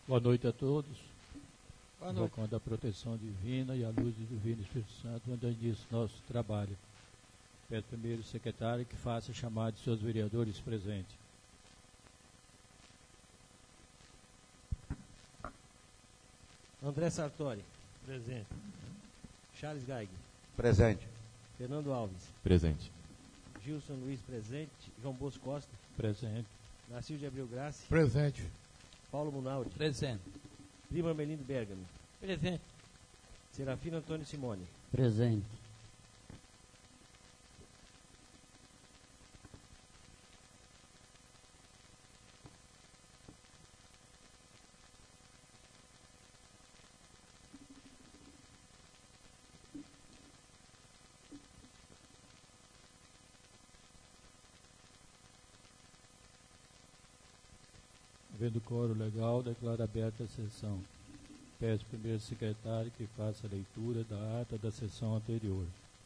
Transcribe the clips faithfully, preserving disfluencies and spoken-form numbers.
Boa noite a todos. Boa noite. Invocando a proteção divina e a luz do Divino Espírito Santo, dando início ao nosso trabalho. Peço primeiro o secretário que faça chamar de seus vereadores presentes. André Sartori. Presente. Charles Gaig. Presente. Fernando Alves. Presente. Gilson Luiz, presente. João Bosco Costa. Presente. Narciso de Abreu Graça. Presente. Paulo Munaldi. Presente. Primo Armelindo Bergamo. Presente. Serafino Antônio Simone. Presente. Havendo coro legal, declaro aberta a sessão. Peço primeiro ao secretário que faça a leitura da ata da sessão anterior.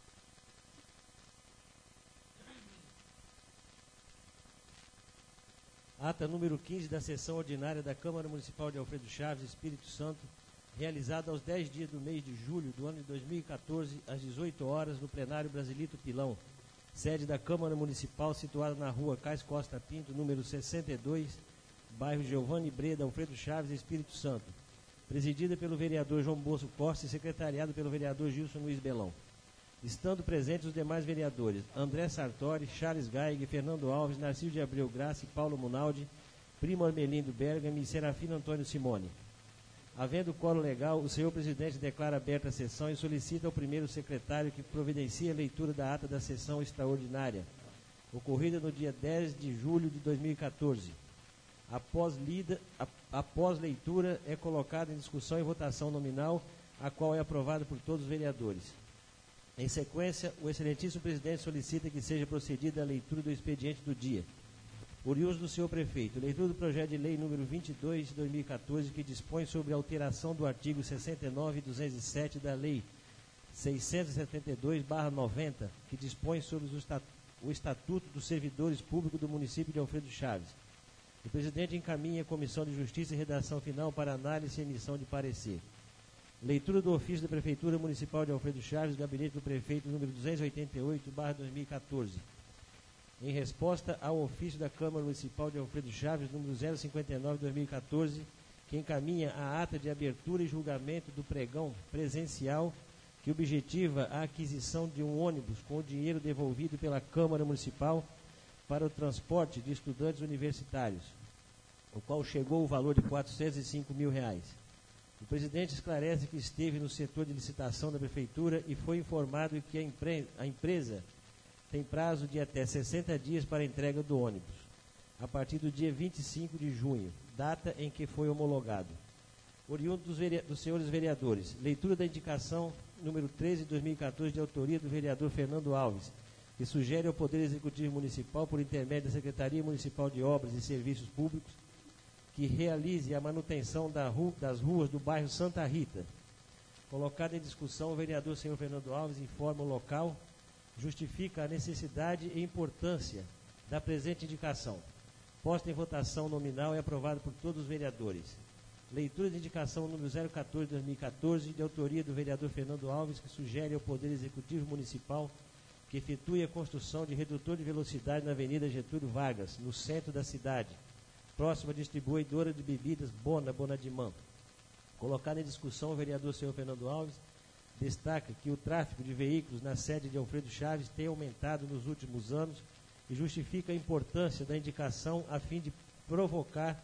Ata número quinze da sessão ordinária da Câmara Municipal de Alfredo Chaves, Espírito Santo, realizada aos dez dias do mês de julho do ano de dois mil e quatorze, às dezoito horas, no plenário Brasilito Pilão, sede da Câmara Municipal, situada na rua Cais Costa Pinto, número sessenta e dois, bairro Giovanni Breda, Alfredo Chaves, Espírito Santo, presidida pelo vereador João Bosco Costa e secretariado pelo vereador Gilson Luiz Belão. Estando presentes os demais vereadores, André Sartori, Charles Gaig, Fernando Alves, Narciso de Abreu Graça e Paulo Munaldi, Primo Armelindo Bergamo e Serafino Antônio Simone. Havendo quórum legal, o senhor presidente declara aberta a sessão e solicita ao primeiro secretário que providencie a leitura da ata da sessão extraordinária, ocorrida no dia dez de julho de dois mil e quatorze. Após, lida, a, após leitura, é colocada em discussão e votação nominal, a qual é aprovada por todos os vereadores. Em sequência, o excelentíssimo presidente solicita que seja procedida a leitura do expediente do dia. Oriundo do senhor prefeito, leitura do projeto de lei número vinte e dois de dois mil e quatorze, que dispõe sobre a alteração do artigo sessenta e nove e duzentos e sete da lei seiscentos e setenta e dois barra noventa, que dispõe sobre o Estatuto dos Servidores Públicos do município de Alfredo Chaves. O presidente encaminha a Comissão de Justiça e redação final para análise e emissão de parecer. Leitura do ofício da Prefeitura Municipal de Alfredo Chaves, gabinete do prefeito número duzentos e oitenta e oito barra dois mil e quatorze. Em resposta ao ofício da Câmara Municipal de Alfredo Chaves, número zero cinquenta e nove barra dois mil e quatorze, que encaminha a ata de abertura e julgamento do pregão presencial que objetiva a aquisição de um ônibus com o dinheiro devolvido pela Câmara Municipal para o transporte de estudantes universitários, o qual chegou ao valor de quatrocentos e cinco mil reais. O presidente esclarece que esteve no setor de licitação da Prefeitura e foi informado que a, empre a empresa tem prazo de até sessenta dias para a entrega do ônibus, a partir do dia vinte e cinco de junho, data em que foi homologado. Oriundo dos, dos senhores vereadores, leitura da indicação número treze de dois mil e quatorze, de autoria do vereador Fernando Alves, que sugere ao Poder Executivo Municipal, por intermédio da Secretaria Municipal de Obras e Serviços Públicos, que realize a manutenção da ru das ruas do bairro Santa Rita. Colocada em discussão, o vereador senhor Fernando Alves informa o local, justifica a necessidade e importância da presente indicação. Posta em votação nominal e aprovada por todos os vereadores. Leitura de indicação número zero quatorze de dois mil e quatorze, de autoria do vereador Fernando Alves, que sugere ao Poder Executivo Municipal que efetue a construção de redutor de velocidade na Avenida Getúlio Vargas, no centro da cidade, próxima à distribuidora de bebidas Bona Bonadimã. Colocado em discussão, o vereador senhor Fernando Alves destaca que o tráfego de veículos na sede de Alfredo Chaves tem aumentado nos últimos anos e justifica a importância da indicação a fim de provocar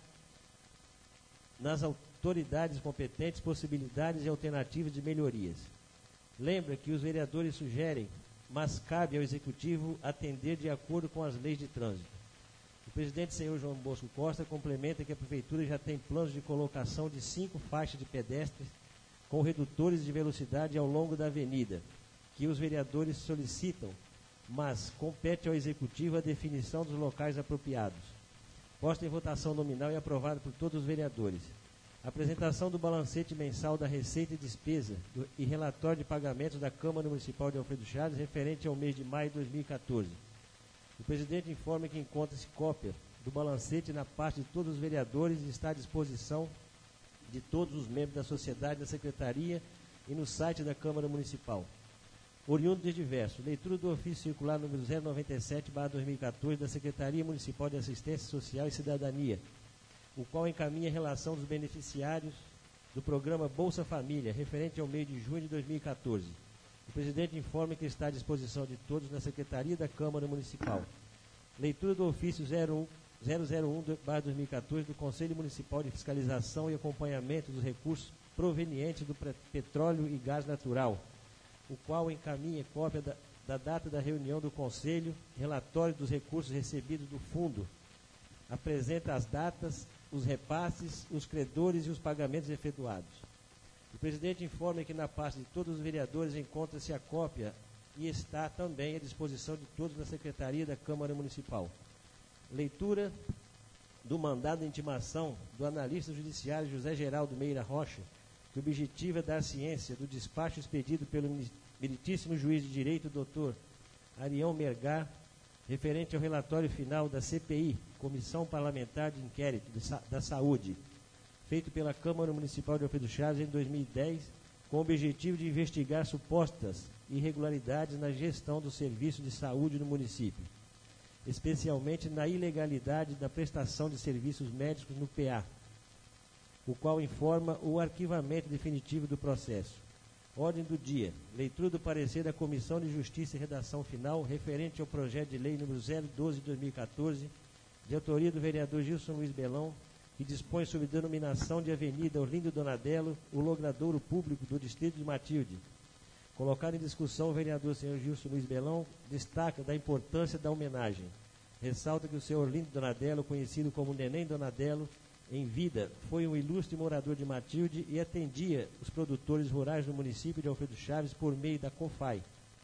nas autoridades competentes possibilidades e alternativas de melhorias. Lembra que os vereadores sugerem, mas cabe ao Executivo atender de acordo com as leis de trânsito. O presidente senhor João Bosco Costa complementa que a Prefeitura já tem planos de colocação de cinco faixas de pedestres com redutores de velocidade ao longo da avenida, que os vereadores solicitam, mas compete ao Executivo a definição dos locais apropriados. Posta em votação nominal e aprovada por todos os vereadores. Apresentação do balancete mensal da Receita e Despesa do, e relatório de pagamentos da Câmara Municipal de Alfredo Chaves referente ao mês de maio de dois mil e quatorze. O presidente informa que encontra-se cópia do balancete na parte de todos os vereadores e está à disposição de todos os membros da sociedade da Secretaria e no site da Câmara Municipal. Oriundo de diversos. Leitura do ofício circular número zero noventa e sete barra dois mil e quatorze da Secretaria Municipal de Assistência Social e Cidadania, o qual encaminha a relação dos beneficiários do programa Bolsa Família, referente ao mês de junho de dois mil e quatorze. O presidente informa que está à disposição de todos na Secretaria da Câmara Municipal. Leitura do ofício zero zero um barra dois mil e quatorze do Conselho Municipal de Fiscalização e Acompanhamento dos Recursos Provenientes do Petróleo e Gás Natural, o qual encaminha cópia da, da data da reunião do Conselho, relatório dos recursos recebidos do fundo, apresenta as datas, os repasses, os credores e os pagamentos efetuados. O presidente informa que na pasta de todos os vereadores encontra-se a cópia e está também à disposição de todos na Secretaria da Câmara Municipal. Leitura do mandado de intimação do analista judiciário José Geraldo Meira Rocha, que objetiva dar ciência do despacho expedido pelo meritíssimo juiz de direito, doutor Arião Mergar, referente ao relatório final da C P I, Comissão Parlamentar de Inquérito da Saúde, feito pela Câmara Municipal de Alfredo Chaves em dois mil e dez, com o objetivo de investigar supostas irregularidades na gestão do serviço de saúde no município, especialmente na ilegalidade da prestação de serviços médicos no P A, o qual informa o arquivamento definitivo do processo. Ordem do dia. Leitura do parecer da Comissão de Justiça e Redação Final referente ao projeto de lei número zero doze de dois mil e quatorze, de autoria do vereador Gilson Luiz Belão, que dispõe sobre denominação de Avenida Orlindo Donadelo, o logradouro público do Distrito de Matilde. Colocado em discussão, o vereador senhor Gilson Luiz Belão destaca da importância da homenagem. Ressalta que o senhor Orlindo Donadelo, conhecido como Neném Donadelo, em vida, foi um ilustre morador de Matilde e atendia os produtores rurais do município de Alfredo Chaves por meio da COFAI.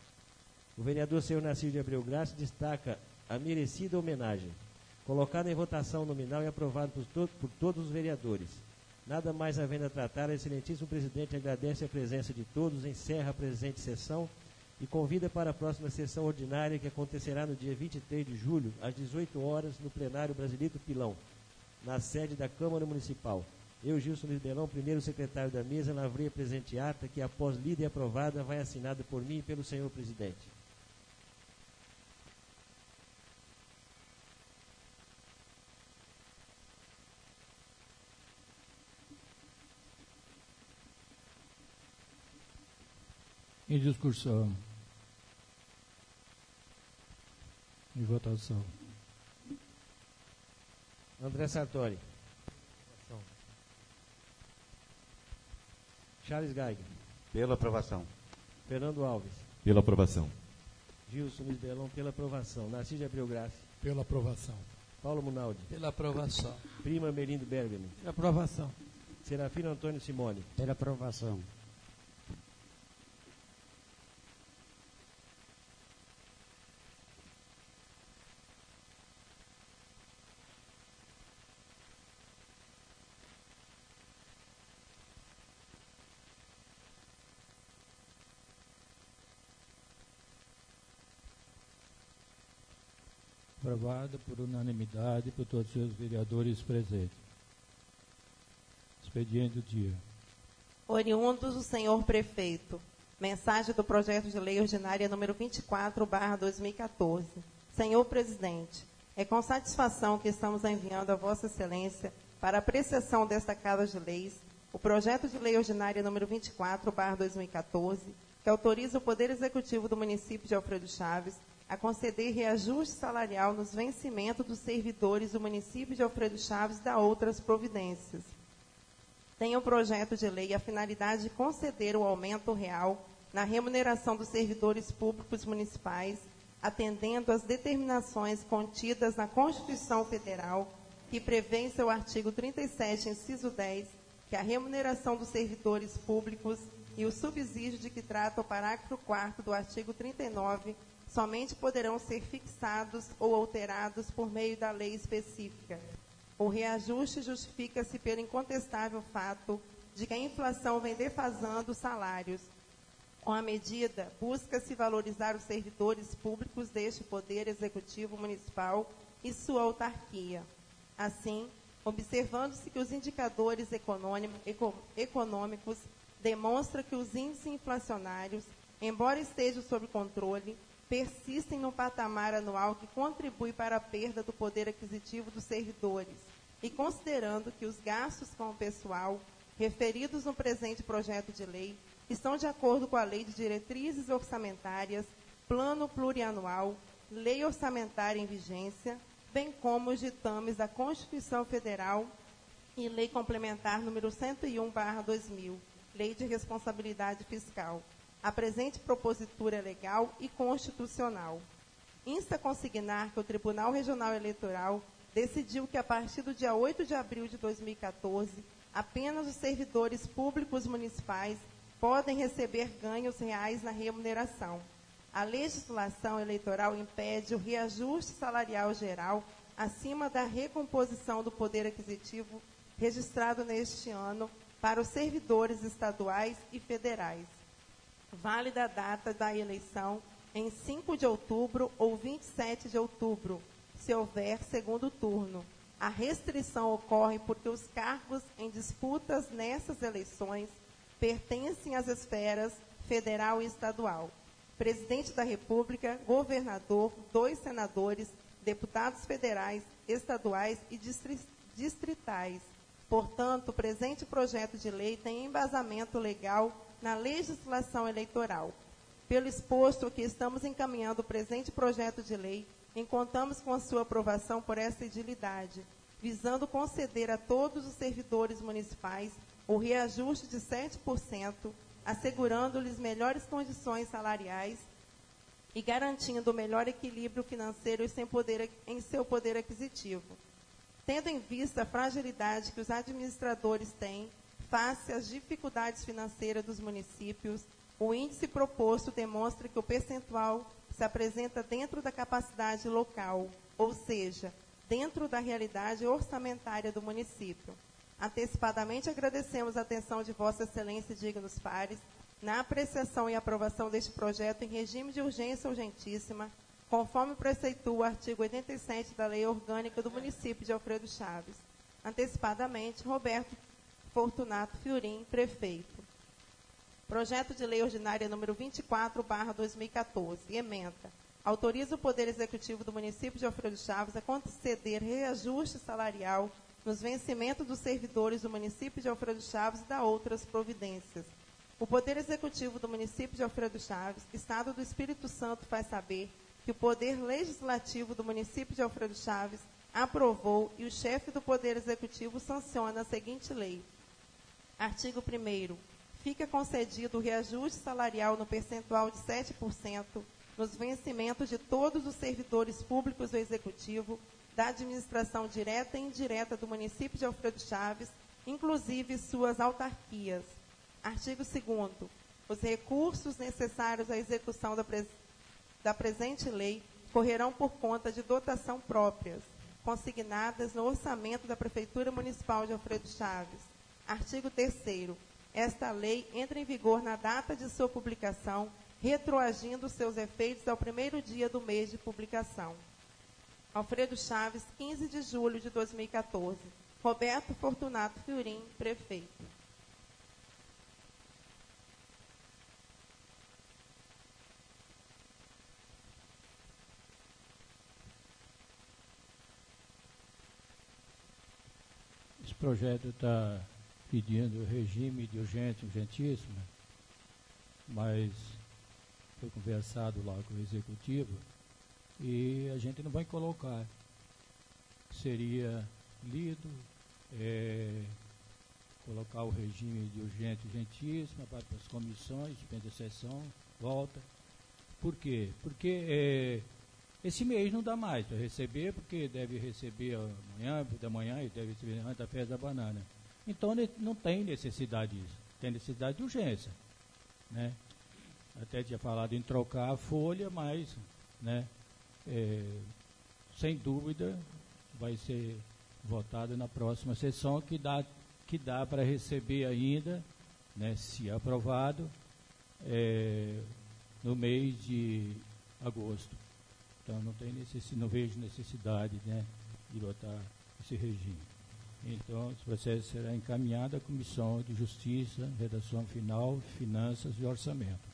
O vereador senhor Narciso de Abreu Graça destaca a merecida homenagem. Colocado em votação nominal e aprovado por, to por todos os vereadores. Nada mais havendo a tratar, o excelentíssimo presidente agradece a presença de todos, encerra a presente sessão e convida para a próxima sessão ordinária, que acontecerá no dia vinte e três de julho, às dezoito horas, no plenário Brasilito Pilão, na sede da Câmara Municipal. Eu, Gilson Luiz Belão, primeiro secretário da mesa, lavrei a presente ata, que após lida e aprovada, vai assinada por mim e pelo senhor presidente. Em discussão. Em votação. André Sartori. Charles Geiger. Pela aprovação. Fernando Alves. Pela aprovação. Gilson Luiz Belão, pela aprovação. Narciso de Abreu Graça. Pela aprovação. Paulo Munaldi. Pela aprovação. Prima Merindo Bergamo. Pela aprovação. Serafino Antônio Simone. Pela aprovação. Aprovada por unanimidade por todos os seus vereadores presentes. Expediente do dia. Oriundos do senhor prefeito. Mensagem do projeto de lei ordinária número vinte e quatro barra dois mil e quatorze. Senhor presidente, é com satisfação que estamos enviando a Vossa Excelência para apreciação desta Casa de Leis o projeto de lei ordinária número vinte e quatro barra dois mil e quatorze, que autoriza o Poder Executivo do município de Alfredo Chaves a conceder reajuste salarial nos vencimentos dos servidores do município de Alfredo Chaves e da outras providências. Tem o projeto de lei a finalidade de conceder o aumento real na remuneração dos servidores públicos municipais, atendendo às determinações contidas na Constituição Federal, que prevê em seu artigo trinta e sete, inciso dez, que a remuneração dos servidores públicos e o subsídio de que trata o parágrafo quarto do artigo trinta e nove somente poderão ser fixados ou alterados por meio da lei específica. O reajuste justifica-se pelo incontestável fato de que a inflação vem defasando os salários. Com a medida, busca-se valorizar os servidores públicos deste Poder Executivo Municipal e sua autarquia. Assim, observando-se que os indicadores econômico, eco, econômicos demonstram que os índices inflacionários, embora estejam sob controle, persistem no patamar anual que contribui para a perda do poder aquisitivo dos servidores, e considerando que os gastos com o pessoal, referidos no presente projeto de lei, estão de acordo com a Lei de Diretrizes Orçamentárias, Plano Plurianual, Lei Orçamentária em vigência, bem como os ditames da Constituição Federal e Lei Complementar número cento e um barra dois mil, Lei de Responsabilidade Fiscal. A presente propositura é legal e constitucional. Insta consignar que o Tribunal Regional Eleitoral decidiu que, a partir do dia oito de abril de dois mil e quatorze, apenas os servidores públicos municipais podem receber ganhos reais na remuneração. A legislação eleitoral impede o reajuste salarial geral acima da recomposição do poder aquisitivo registrado neste ano para os servidores estaduais e federais. Válida a data da eleição em cinco de outubro ou vinte e sete de outubro, se houver segundo turno. A restrição ocorre porque os cargos em disputas nessas eleições pertencem às esferas federal e estadual. Presidente da República, governador, dois senadores, deputados federais, estaduais e distritais. Portanto, o presente projeto de lei tem embasamento legal na legislação eleitoral. Pelo exposto que estamos encaminhando o presente projeto de lei, encontramos com a sua aprovação por esta edilidade, visando conceder a todos os servidores municipais o reajuste de sete por cento, assegurando-lhes melhores condições salariais e garantindo o melhor equilíbrio financeiro em seu poder, em seu poder aquisitivo. Tendo em vista a fragilidade que os administradores têm face às dificuldades financeiras dos municípios, o índice proposto demonstra que o percentual se apresenta dentro da capacidade local, ou seja, dentro da realidade orçamentária do município. Antecipadamente agradecemos a atenção de Vossa Excelência e dignos pares na apreciação e aprovação deste projeto em regime de urgência urgentíssima, conforme preceitua o artigo oitenta e sete da Lei Orgânica do município de Alfredo Chaves. Antecipadamente, Roberto Fortunato Fiorim, prefeito. Projeto de Lei Ordinária número vinte e quatro barra dois mil e quatorze, ementa. Autoriza o Poder Executivo do município de Alfredo Chaves a conceder reajuste salarial nos vencimentos dos servidores do município de Alfredo Chaves e da outras providências. O Poder Executivo do município de Alfredo Chaves, Estado do Espírito Santo, faz saber que o Poder Legislativo do município de Alfredo Chaves aprovou e o chefe do Poder Executivo sanciona a seguinte lei. Artigo primeiro. Fica concedido o reajuste salarial no percentual de sete por cento nos vencimentos de todos os servidores públicos do Executivo, da administração direta e indireta do município de Alfredo Chaves, inclusive suas autarquias. Artigo segundo. Os recursos necessários à execução da, pres da presente lei correrão por conta de dotação próprias, consignadas no orçamento da Prefeitura Municipal de Alfredo Chaves. Artigo terceiro. Esta lei entra em vigor na data de sua publicação, retroagindo seus efeitos ao primeiro dia do mês de publicação. Alfredo Chaves, quinze de julho de dois mil e quatorze. Roberto Fortunato Fiorim, prefeito. Esse projeto está pedindo regime de urgência urgentíssima, mas foi conversado lá com o Executivo e a gente não vai colocar. Seria lido, é, colocar o regime de urgência urgentíssima para as comissões, suspende a sessão, volta. Por quê? Porque é, esse mês não dá mais para receber, porque deve receber amanhã, da manhã, e deve receber antes da festa da banana. Então, não tem necessidade disso. Tem necessidade de urgência. Né? Até tinha falado em trocar a folha, mas, né, é, sem dúvida, vai ser votada na próxima sessão, que dá, que dá para receber ainda, né, se aprovado, é, no mês de agosto. Então, não, tem necessidade, não vejo necessidade, né, de votar esse regime. Então, esse processo será encaminhado à Comissão de Justiça, redação final, Finanças e Orçamento.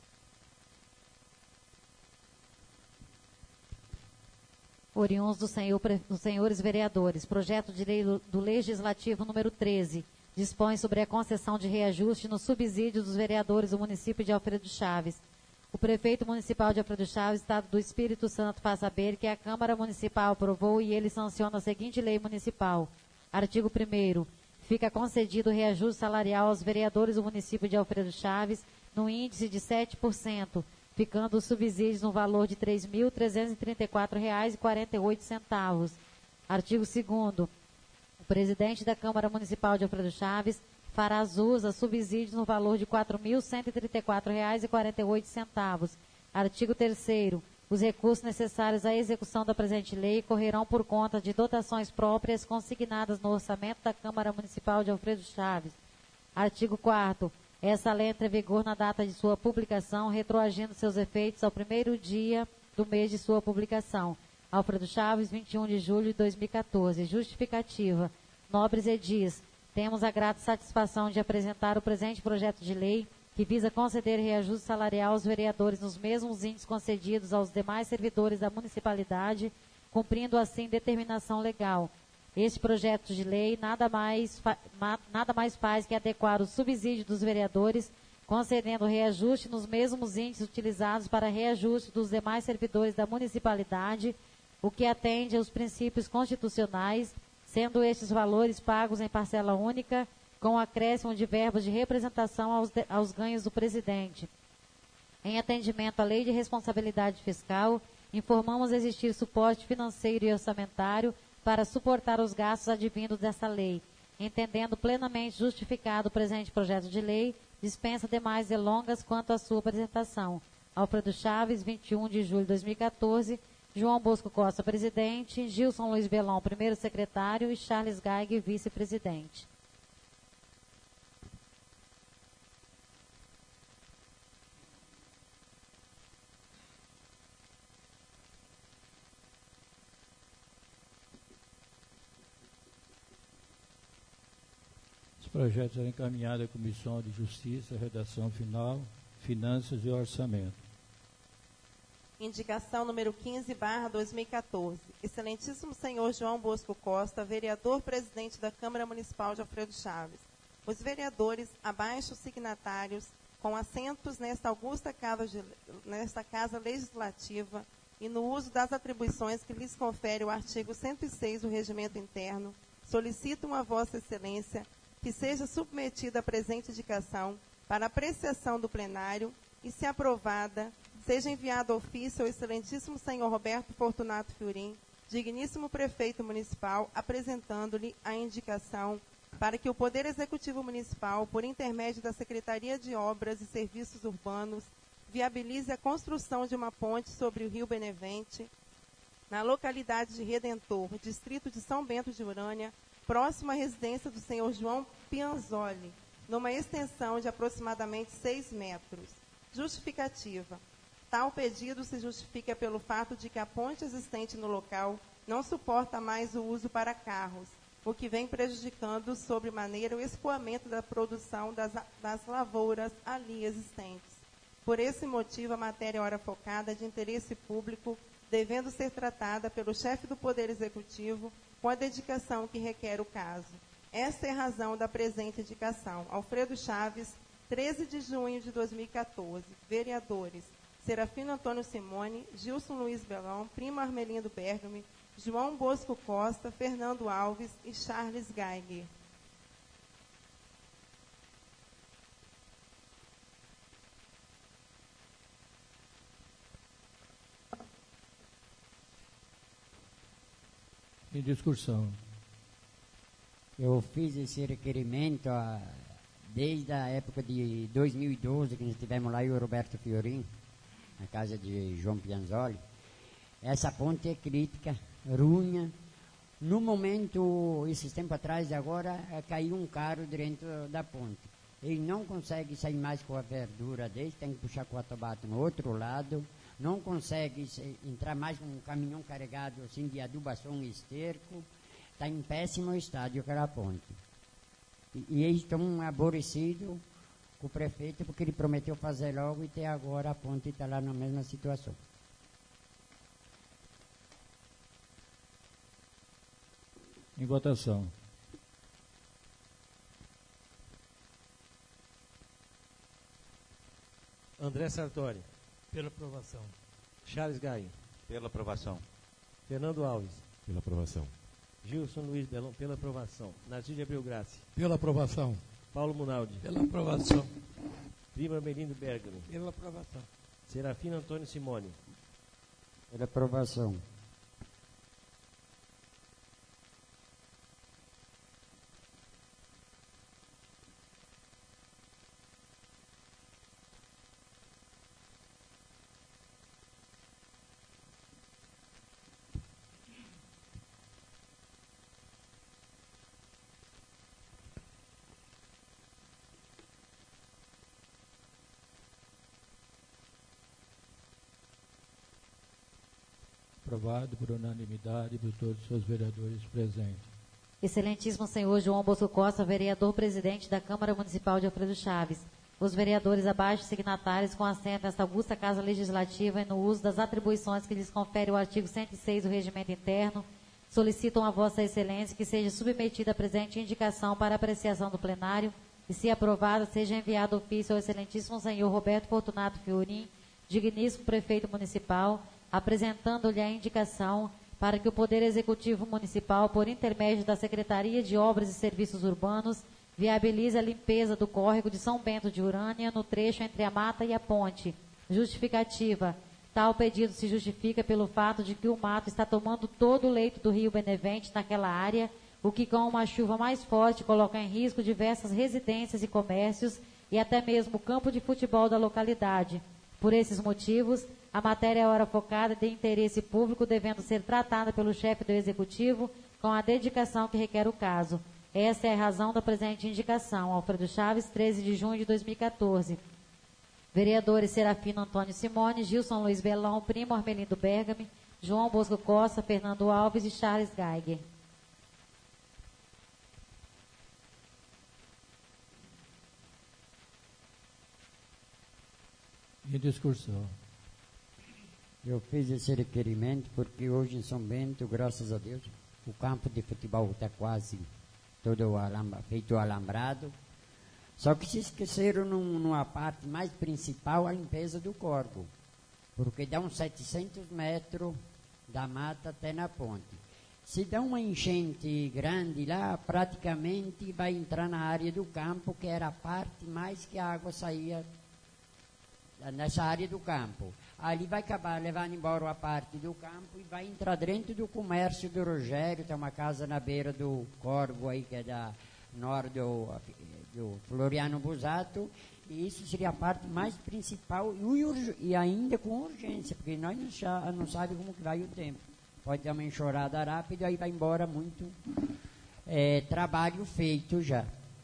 Oriundos do senhor, dos senhores vereadores, projeto de lei do Legislativo número treze, dispõe sobre a concessão de reajuste no subsídio dos vereadores do município de Alfredo Chaves. O prefeito municipal de Alfredo Chaves, Estado do Espírito Santo, faz saber que a Câmara Municipal aprovou e ele sanciona a seguinte lei municipal. Artigo primeiro. Fica concedido reajuste salarial aos vereadores do município de Alfredo Chaves no índice de sete por cento, ficando os subsídios no valor de três mil trezentos e trinta e quatro reais e quarenta e oito centavos. Artigo segundo. O presidente da Câmara Municipal de Alfredo Chaves fará jus a subsídios no valor de quatro mil cento e trinta e quatro reais e quarenta e oito centavos. Artigo terceiro. Os recursos necessários à execução da presente lei correrão por conta de dotações próprias consignadas no orçamento da Câmara Municipal de Alfredo Chaves. Artigo quarto. Essa lei entra em vigor na data de sua publicação, retroagindo seus efeitos ao primeiro dia do mês de sua publicação. Alfredo Chaves, vinte e um de julho de dois mil e quatorze. Justificativa. Nobres edis, temos a grata satisfação de apresentar o presente projeto de lei que visa conceder reajuste salarial aos vereadores nos mesmos índices concedidos aos demais servidores da municipalidade, cumprindo assim determinação legal. Este projeto de lei nada mais, nada mais faz que adequar o subsídio dos vereadores, concedendo reajuste nos mesmos índices utilizados para reajuste dos demais servidores da municipalidade, o que atende aos princípios constitucionais, sendo estes valores pagos em parcela única, com acréscimo de verbas de representação aos, de, aos ganhos do presidente. Em atendimento à Lei de Responsabilidade Fiscal, informamos existir suporte financeiro e orçamentário para suportar os gastos advindos dessa lei. Entendendo plenamente justificado o presente projeto de lei, dispensa demais delongas quanto à sua apresentação. Alfredo Chaves, vinte e um de julho de dois mil e quatorze, João Bosco Costa, presidente, Gilson Luiz Belão, primeiro secretário, e Charles Gaig, vice-presidente. Projeto será encaminhado à Comissão de Justiça, redação final, Finanças e Orçamento. Indicação número quinze, barra dois mil e quatorze. Excelentíssimo senhor João Bosco Costa, vereador presidente da Câmara Municipal de Alfredo Chaves. Os vereadores, abaixo signatários, com assentos nesta augusta casa, de, nesta casa legislativa e no uso das atribuições que lhes confere o artigo cento e seis do Regimento Interno, solicitam a Vossa Excelência que seja submetida a presente indicação para apreciação do plenário e, se aprovada, seja enviado ofício ao excelentíssimo senhor Roberto Fortunato Fiorim, digníssimo prefeito municipal, apresentando-lhe a indicação para que o Poder Executivo Municipal, por intermédio da Secretaria de Obras e Serviços Urbanos, viabilize a construção de uma ponte sobre o Rio Benevente, na localidade de Redentor, distrito de São Bento de Urânia, próximo à residência do senhor João Pianzoli, numa extensão de aproximadamente seis metros. Justificativa. Tal pedido se justifica pelo fato de que a ponte existente no local não suporta mais o uso para carros, o que vem prejudicando sobremaneira o escoamento da produção das, das lavouras ali existentes. Por esse motivo, a matéria ora focada de interesse público, devendo ser tratada pelo chefe do Poder Executivo com a dedicação que requer o caso. Esta é a razão da presente indicação. Alfredo Chaves, treze de junho de dois mil e quatorze. Vereadores: Serafino Antônio Simone, Gilson Luiz Belão, Primo Armelindo Bergame, João Bosco Costa, Fernando Alves e Charles Geiger. Em discussão. Eu fiz esse requerimento ah, desde a época de dois mil e doze, que nós estivemos lá, e o Roberto Fiorim, na casa de João Pianzoli. Essa ponte é crítica, ruim. No momento, esses tempos atrás, agora, caiu um carro dentro da ponte. Ele não consegue sair mais com a verdura dele, tem que puxar com o atobato no outro lado. Não consegue entrar mais com um caminhão carregado assim, de adubação e esterco. está em péssimo estado aquela ponte. E, e eles estão aborrecidos com o prefeito porque ele prometeu fazer logo e até agora a ponte está lá na mesma situação. Em votação. André Sartori. Pela aprovação. Charles Gaia. Pela aprovação. Fernando Alves. Pela aprovação. Gilson Luiz Belão, pela aprovação. Nazir de Abreu Graça. Pela aprovação. Paulo Munaldi. Pela aprovação. Prima Melindo Bergamo. Pela aprovação. Serafina Antônio Simone. Pela aprovação. Aprovado por unanimidade por todos os seus vereadores presentes. Excelentíssimo senhor João Bosco Costa, vereador-presidente da Câmara Municipal de Alfredo Chaves. Os vereadores abaixo signatários com assento nesta augusta Casa Legislativa e no uso das atribuições que lhes confere o artigo cento e seis do Regimento Interno, solicitam a Vossa Excelência que seja submetida a presente indicação para apreciação do plenário e, se aprovada, seja enviado ofício ao Excelentíssimo senhor Roberto Fortunato Fiorim, digníssimo prefeito municipal, apresentando-lhe a indicação para que o Poder Executivo Municipal, por intermédio da Secretaria de Obras e Serviços Urbanos, viabilize a limpeza do córrego de São Bento de Urânia no trecho entre a mata e a ponte. Justificativa. Tal pedido se justifica pelo fato de que o mato está tomando todo o leito do Rio Benevente naquela área, o que com uma chuva mais forte coloca em risco diversas residências e comércios e até mesmo o campo de futebol da localidade. Por esses motivos, a matéria é ora focada de interesse público, devendo ser tratada pelo chefe do Executivo com a dedicação que requer o caso. Essa é a razão da presente indicação. Alfredo Chaves, treze de junho de dois mil e quatorze. Vereadores Serafino Antônio Simone, Gilson Luiz Belão, Primo Armelindo Bergami, João Bosco Costa, Fernando Alves e Charles Geiger. Em discussão. Eu fiz esse requerimento porque hoje em São Bento, graças a Deus, o campo de futebol está quase todo alambra, feito alambrado. Só que se esqueceram num, numa parte mais principal, a limpeza do córrego. Porque dá uns setecentos metros da mata até na ponte. Se dá uma enchente grande lá, praticamente vai entrar na área do campo, que era a parte mais que a água saía nessa área do campo. Ali vai acabar levando embora a parte do campo e vai entrar dentro do comércio do Rogério. Tem uma casa na beira do Corvo aí, que é da norte do, do Floriano Busato, e isso seria a parte mais principal e, e ainda com urgência, porque nós não, não sabemos como que vai o tempo. Pode dar uma enxurrada rápida, aí vai embora muito é, trabalho feito já.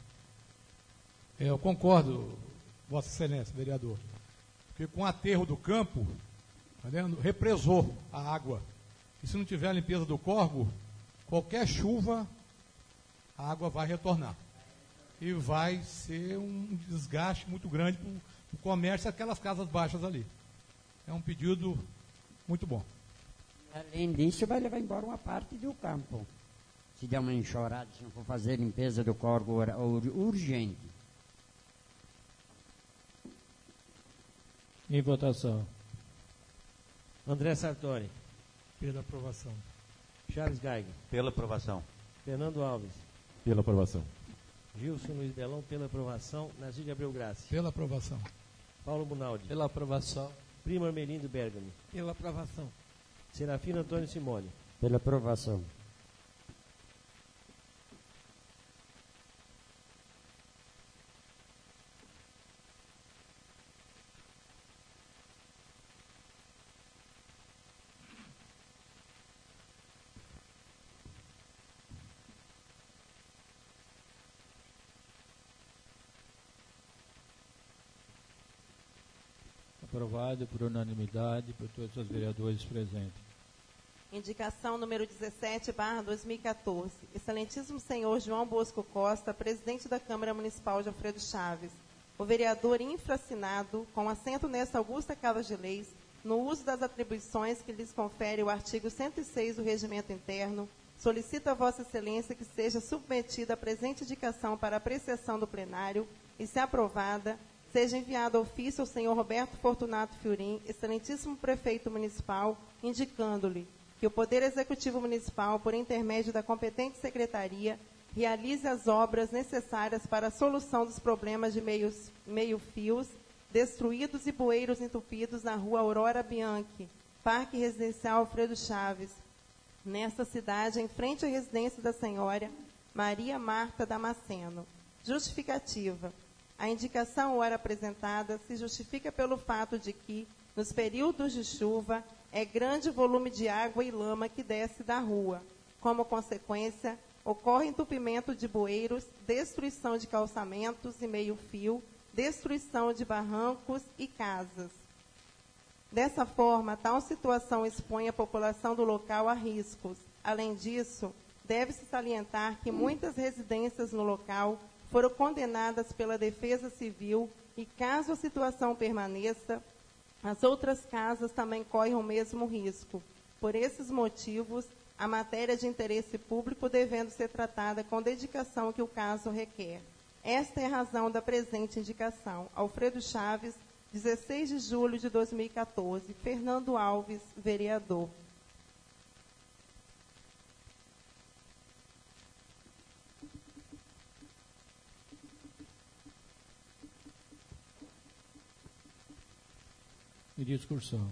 Eu concordo, Vossa Excelência, vereador. Porque com o aterro do campo, tá vendo? Represou a água. E se não tiver a limpeza do córrego, qualquer chuva, a água vai retornar. E vai ser um desgaste muito grande para o comércio e aquelas casas baixas ali. É um pedido muito bom. Além disso, vai levar embora uma parte do campo. Se der uma enxurrada, se não for fazer limpeza do córrego urgente. Em votação. André Sartori. Pela aprovação. Charles Geiger. Pela aprovação. Fernando Alves. Pela aprovação. Gilson Luiz Belão, pela aprovação. Nazir de Abreu Graça. Pela aprovação. Paulo Munaldi. Pela aprovação. Primo Armelindo Bergami. Pela aprovação. Serafino Antônio Simone. Pela aprovação. Aprovado por unanimidade por todos os vereadores presentes. Indicação número dezessete, barra dois mil e quatorze. Excelentíssimo senhor João Bosco Costa, presidente da Câmara Municipal de Alfredo Chaves, o vereador infracinado, com assento nesta augusta Casa de Leis, no uso das atribuições que lhes confere o artigo cento e seis do Regimento Interno, solicita a Vossa Excelência que seja submetida a presente indicação para apreciação do plenário e, se aprovada, seja enviado ofício ao senhor Roberto Fortunato Fiorim, excelentíssimo prefeito municipal, indicando-lhe que o Poder Executivo Municipal, por intermédio da competente secretaria, realize as obras necessárias para a solução dos problemas de meios, meio-fios destruídos e bueiros entupidos na rua Aurora Bianchi, Parque Residencial Alfredo Chaves, nesta cidade, em frente à residência da senhora Maria Marta Damasceno. Justificativa. A indicação ora apresentada se justifica pelo fato de que, nos períodos de chuva, é grande volume de água e lama que desce da rua. Como consequência, ocorre entupimento de bueiros, destruição de calçamentos e meio-fio, destruição de barrancos e casas. Dessa forma, tal situação expõe a população do local a riscos. Além disso, deve-se salientar que muitas residências no local foram condenadas pela Defesa Civil e, caso a situação permaneça, as outras casas também correm o mesmo risco. Por esses motivos, a matéria de interesse público devendo ser tratada com dedicação que o caso requer. Esta é a razão da presente indicação. Alfredo Chaves, dezesseis de julho de dois mil e quatorze. Fernando Alves, vereador. Em discussão.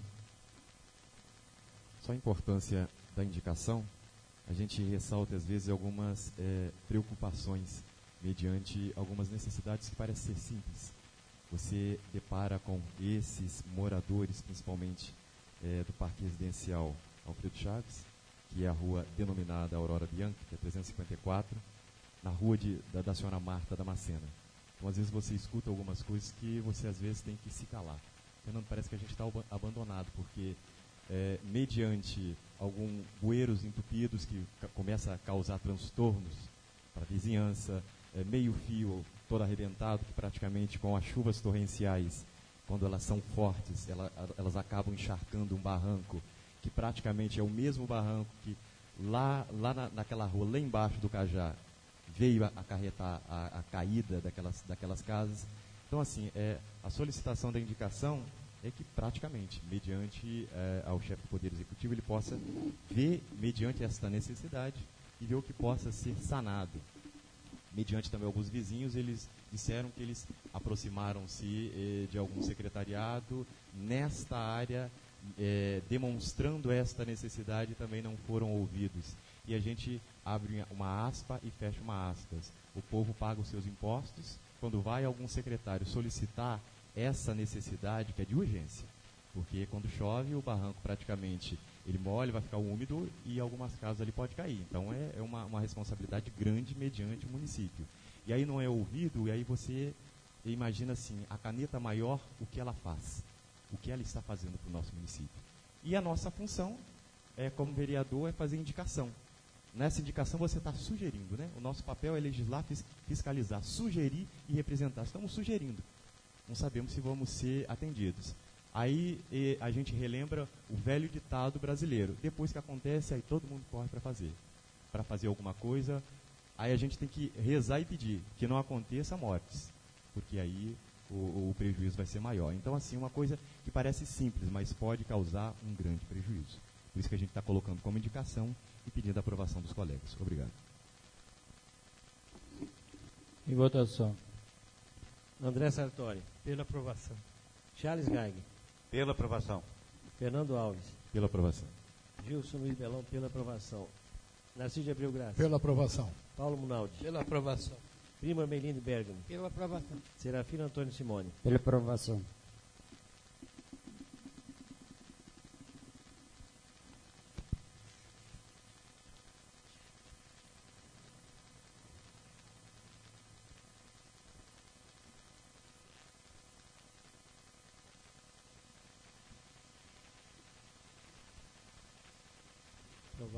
Só a importância da indicação, a gente ressalta às vezes algumas é, preocupações mediante algumas necessidades que parecem ser simples. Você depara com esses moradores, principalmente é, do Parque Residencial Alfredo Chaves, que é a rua denominada Aurora Bianchi, que é trezentos e cinquenta e quatro, na rua de, da, da senhora Marta Damasceno. Então, às vezes, você escuta algumas coisas que você, às vezes, tem que se calar. Fernando, parece que a gente está abandonado, porque, é, mediante alguns bueiros entupidos que começa a causar transtornos para a vizinhança, é, meio-fio todo arrebentado, que praticamente com as chuvas torrenciais, quando elas são fortes, ela, elas acabam encharcando um barranco, que praticamente é o mesmo barranco que lá, lá na, naquela rua, lá embaixo do Cajá, veio a acarretar a, a caída daquelas, daquelas casas. Então, assim, é, a solicitação da indicação é que praticamente, mediante é, ao chefe do Poder Executivo, ele possa ver, mediante esta necessidade, e ver o que possa ser sanado. Mediante também alguns vizinhos, eles disseram que eles aproximaram-se eh, de algum secretariado nesta área, eh, demonstrando esta necessidade, e também não foram ouvidos. E a gente abre uma aspa e fecha uma aspas. O povo paga os seus impostos. Quando vai algum secretário solicitar essa necessidade, que é de urgência, porque quando chove o barranco praticamente ele molha, vai ficar úmido e algumas casas ali pode cair. Então é, é uma, uma responsabilidade grande mediante o município. E aí não é ouvido, e aí você imagina assim, a caneta maior, o que ela faz, o que ela está fazendo para o nosso município. E a nossa função, é, como vereador, é fazer indicação. Nessa indicação você está sugerindo, né? O nosso papel é legislar, fiscalizar, sugerir e representar. Estamos sugerindo. Não sabemos se vamos ser atendidos. Aí e, a gente relembra o velho ditado brasileiro. Depois que acontece, aí todo mundo corre para fazer. Para fazer alguma coisa, aí a gente tem que rezar e pedir que não aconteça mortes. Porque aí o, o prejuízo vai ser maior. Então, assim, uma coisa que parece simples, mas pode causar um grande prejuízo. Por isso que a gente está colocando como indicação e pedindo a aprovação dos colegas. Obrigado. Em votação. André Sartori. Pela aprovação. Charles Gaig. Pela aprovação. Fernando Alves. Pela aprovação. Gilson Luiz Belão, pela aprovação. Narciso de Abreu Graça. Pela aprovação. Paulo Munaldi. Pela aprovação. Prima Melinde Bergamo. Pela aprovação. Serafino Antônio Simone. Pela aprovação.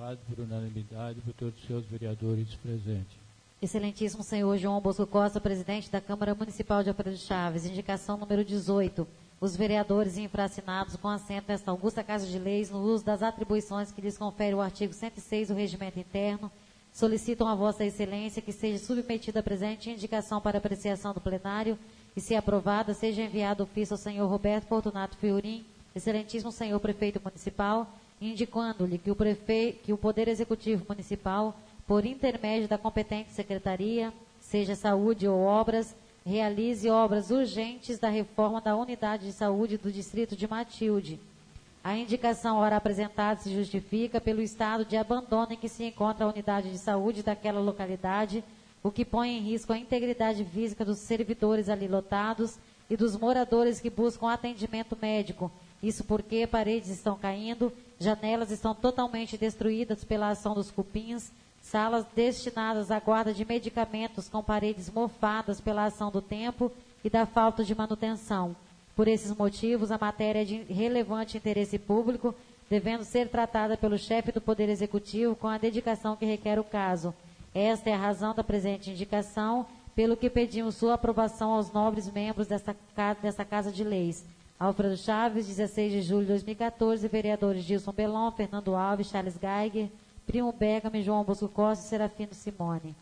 Aprovado por unanimidade por todos os seus vereadores presentes. Excelentíssimo senhor João Bosco Costa, presidente da Câmara Municipal de Alfredo Chaves. Indicação número dezoito. Os vereadores infracinados com assento nesta augusta Casa de Leis, no uso das atribuições que lhes confere o artigo cento e seis do Regimento Interno, solicitam a Vossa Excelência que seja submetida a presente indicação para apreciação do plenário e, se aprovada, seja enviado ofício ao senhor Roberto Fortunato Fiorim, excelentíssimo senhor prefeito municipal, indicando-lhe que o prefe... que o Poder Executivo Municipal, por intermédio da competente secretaria, seja saúde ou obras, realize obras urgentes da reforma da unidade de saúde do distrito de Matilde. A indicação ora apresentada se justifica pelo estado de abandono em que se encontra a unidade de saúde daquela localidade, o que põe em risco a integridade física dos servidores ali lotados e dos moradores que buscam atendimento médico. Isso porque paredes estão caindo, janelas estão totalmente destruídas pela ação dos cupins, salas destinadas à guarda de medicamentos com paredes mofadas pela ação do tempo e da falta de manutenção. Por esses motivos, a matéria é de relevante interesse público, devendo ser tratada pelo chefe do Poder Executivo com a dedicação que requer o caso. Esta é a razão da presente indicação, pelo que pedimos sua aprovação aos nobres membros desta, desta Casa de Leis. Alfredo Chaves, dezesseis de julho de dois mil e quatorze, vereadores Gilson Belon, Fernando Alves, Charles Geiger, Primo Bergamo, João Bosco Costa e Serafino Simone.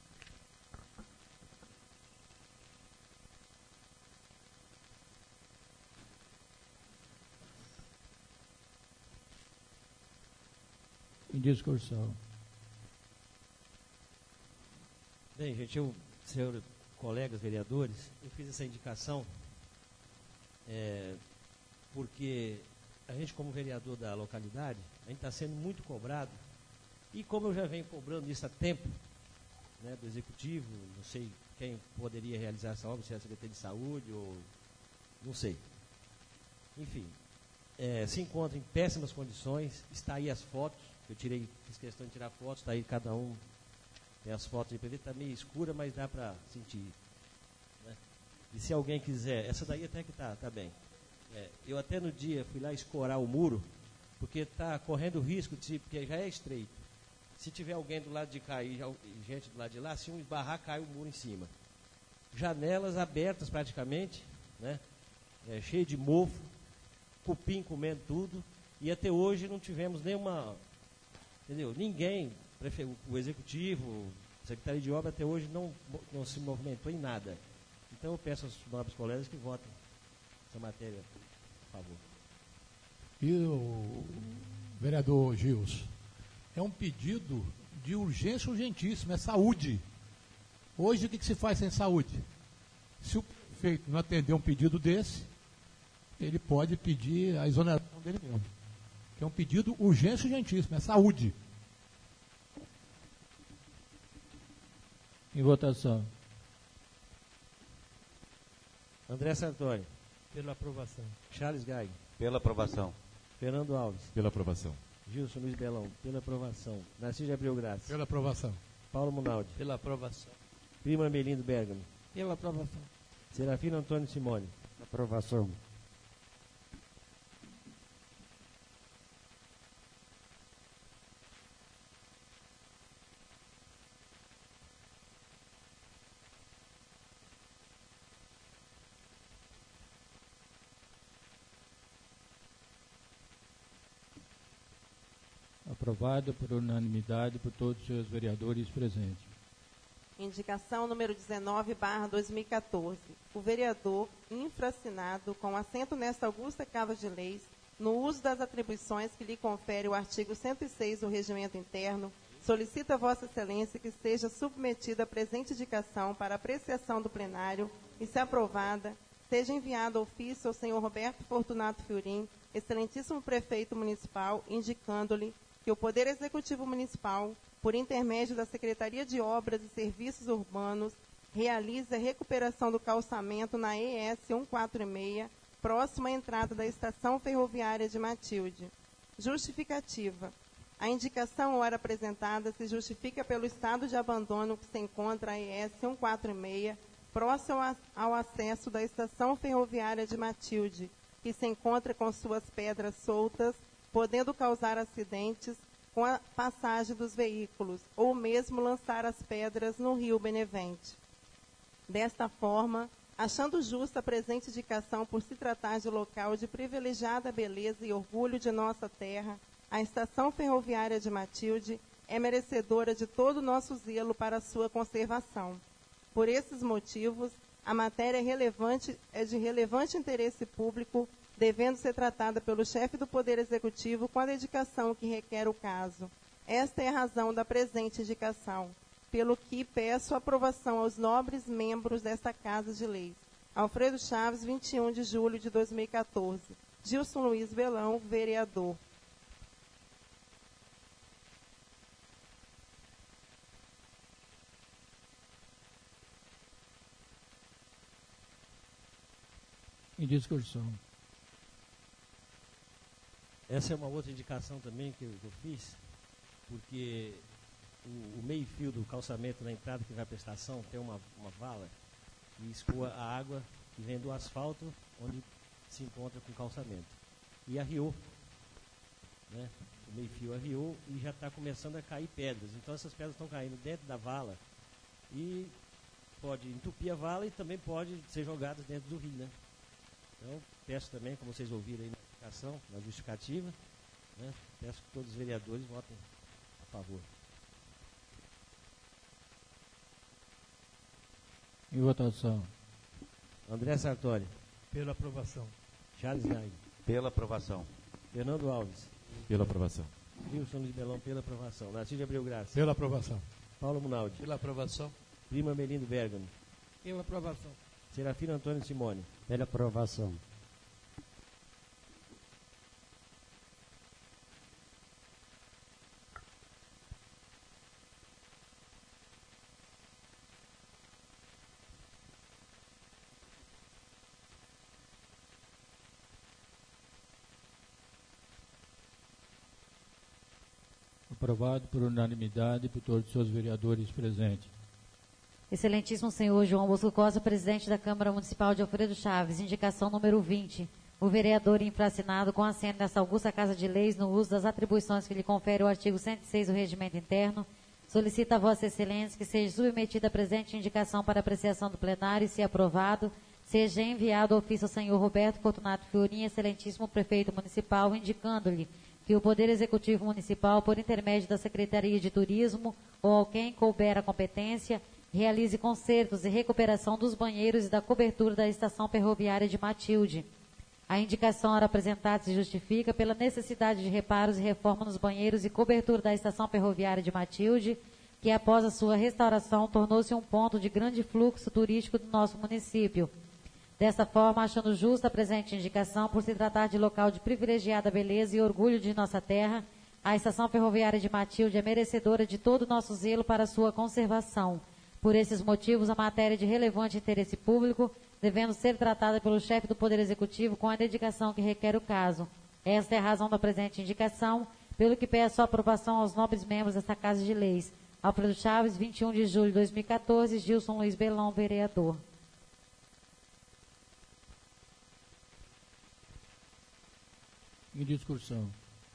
Em discussão. Bem, gente, eu, senhores colegas vereadores, eu fiz essa indicação é, porque a gente, como vereador da localidade, a gente está sendo muito cobrado, e como eu já venho cobrando isso há tempo, né, do Executivo, não sei quem poderia realizar essa obra, se é a Secretaria de Saúde ou não sei. Enfim, é, se encontra em péssimas condições, está aí as fotos, eu tirei, fiz questão de tirar fotos, está aí cada um, tem as fotos aí para ver, está meio escura, mas dá para sentir. Né? E se alguém quiser, essa daí até que está tá bem. É, eu até no dia fui lá escorar o muro, porque está correndo risco, de, porque já é estreito. Se tiver alguém do lado de cá e gente do lado de lá, se um esbarrar, cai o muro em cima. Janelas abertas praticamente, né? É, cheio de mofo, cupim comendo tudo, e até hoje não tivemos nenhuma, entendeu? Ninguém, o Executivo, a Secretaria de Obra até hoje não, não se movimentou em nada. Então eu peço aos nobres colegas que votem essa matéria, por favor. E o vereador Gils, é um pedido de urgência urgentíssima, é saúde. Hoje o que, que se faz sem saúde? Se o prefeito não atender um pedido desse, ele pode pedir a exoneração dele mesmo. Que é um pedido urgência urgentíssimo, é saúde. Em votação. André Santoni. Pela aprovação. Charles Geiger. Pela aprovação. Fernando Alves. Pela aprovação. Gilson Luiz Belão. Pela aprovação. Narciso de Abreu Graça. Pela aprovação. Paulo Munaldi. Pela aprovação. Primo Armelindo Bergamo. Pela aprovação. Serafino Antônio Simone. Aprovação. Aprovado por unanimidade por todos os seus vereadores presentes. Indicação número dezenove, barra dois mil e quatorze. O vereador infracinado com assento nesta augusta Casa de Leis, no uso das atribuições que lhe confere o artigo cento e seis do Regimento Interno, solicita a Vossa Excelência que seja submetida a presente indicação para apreciação do plenário e, se aprovada, seja enviado ofício ao senhor Roberto Fortunato Fiorim, excelentíssimo prefeito municipal, indicando-lhe que o Poder Executivo Municipal, por intermédio da Secretaria de Obras e Serviços Urbanos, realiza a recuperação do calçamento na E S cento e quarenta e seis, próxima à entrada da Estação Ferroviária de Matilde. Justificativa. A indicação ora apresentada se justifica pelo estado de abandono que se encontra a E S cento e quarenta e seis, próximo ao acesso da Estação Ferroviária de Matilde, que se encontra com suas pedras soltas, podendo causar acidentes, com a passagem dos veículos, ou mesmo lançar as pedras no rio Benevente. Desta forma, achando justa a presente indicação por se tratar de local de privilegiada beleza e orgulho de nossa terra, a Estação Ferroviária de Matilde é merecedora de todo o nosso zelo para a sua conservação. Por esses motivos, a matéria é, relevante, é de relevante interesse público, devendo ser tratada pelo chefe do Poder Executivo com a dedicação que requer o caso. Esta é a razão da presente indicação, pelo que peço aprovação aos nobres membros desta Casa de Leis. Alfredo Chaves, vinte e um de julho de dois mil e quatorze. Gilson Luiz Belão, vereador. Em discussão. Essa é uma outra indicação também que eu, que eu fiz, porque o, o meio-fio do calçamento na entrada que vai para a estação tem uma, uma vala e escoa a água que vem do asfalto, onde se encontra com o calçamento. E arriou, né? O meio-fio arriou e já está começando a cair pedras. Então essas pedras estão caindo dentro da vala e pode entupir a vala e também pode ser jogadas dentro do rio, né? Então, peço também, como vocês ouviram aí na explicação, na justificativa, né, peço que todos os vereadores votem a favor. Em votação. André Sartori. Pela aprovação. Charles Naig. Pela aprovação. Fernando Alves. Pela aprovação. Wilson Luiz Belão, pela aprovação. Narciso Abreu Graça. Pela aprovação. Paulo Munaldi. Pela aprovação. Prima Melindo Bergamo. Pela aprovação. Serafino Antônio Simone. Pela aprovação. Aprovado por unanimidade por todos os seus vereadores presentes. Excelentíssimo senhor João Bosco Costa, presidente da Câmara Municipal de Alfredo Chaves, indicação número vinte. O vereador infraassinado com assento nesta augusta Casa de Leis, no uso das atribuições que lhe confere o artigo cento e seis do Regimento Interno, solicita a Vossa Excelência que seja submetida a presente indicação para apreciação do plenário e, se aprovado, seja enviado ofício ao senhor Roberto Fortunato Fiorin, excelentíssimo prefeito municipal, indicando-lhe que o Poder Executivo Municipal, por intermédio da Secretaria de Turismo ou a quem couber a competência, realize consertos e recuperação dos banheiros e da cobertura da estação ferroviária de Matilde. A indicação ora apresentada se justifica pela necessidade de reparos e reforma nos banheiros e cobertura da estação ferroviária de Matilde, que após a sua restauração tornou-se um ponto de grande fluxo turístico do nosso município. Desta forma, achando justa a presente indicação, por se tratar de local de privilegiada beleza e orgulho de nossa terra, a estação ferroviária de Matilde é merecedora de todo o nosso zelo para a sua conservação. Por esses motivos, a matéria de relevante interesse público, devendo ser tratada pelo chefe do Poder Executivo com a dedicação que requer o caso. Esta é a razão da presente indicação, pelo que peço a aprovação aos nobres membros desta Casa de Leis. Alfredo Chaves, vinte e um de julho de dois mil e quatorze, Gilson Luiz Belão, vereador. Em discussão.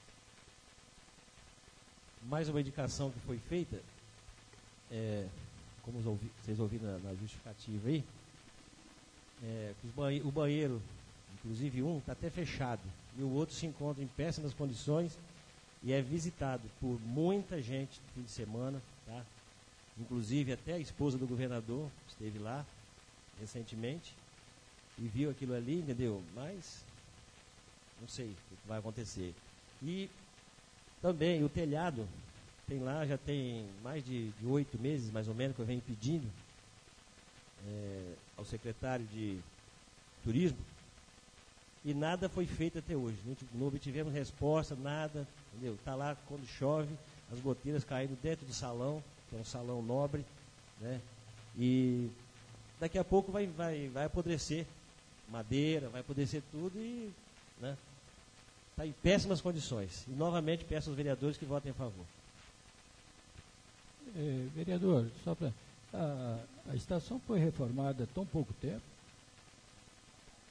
Mais uma indicação que foi feita, é, como os ouvi, vocês ouviram na, na justificativa aí, é, os banhe, o banheiro, inclusive um, está até fechado, e o outro se encontra em péssimas condições e é visitado por muita gente no fim de semana, tá? Inclusive até a esposa do governador esteve lá recentemente e viu aquilo ali, entendeu? Mas não sei o que vai acontecer. E também o telhado, tem lá, já tem mais de oito meses, mais ou menos, que eu venho pedindo é, ao secretário de Turismo, e nada foi feito até hoje. Não, não obtivemos resposta, nada, entendeu? Está lá, quando chove, as goteiras caindo dentro do salão, que é um salão nobre, né? E daqui a pouco vai, vai, vai apodrecer madeira, vai apodrecer tudo e, né? Está em péssimas condições. E novamente peço aos vereadores que votem a favor. É, vereador, só para. A, a estação foi reformada há tão pouco tempo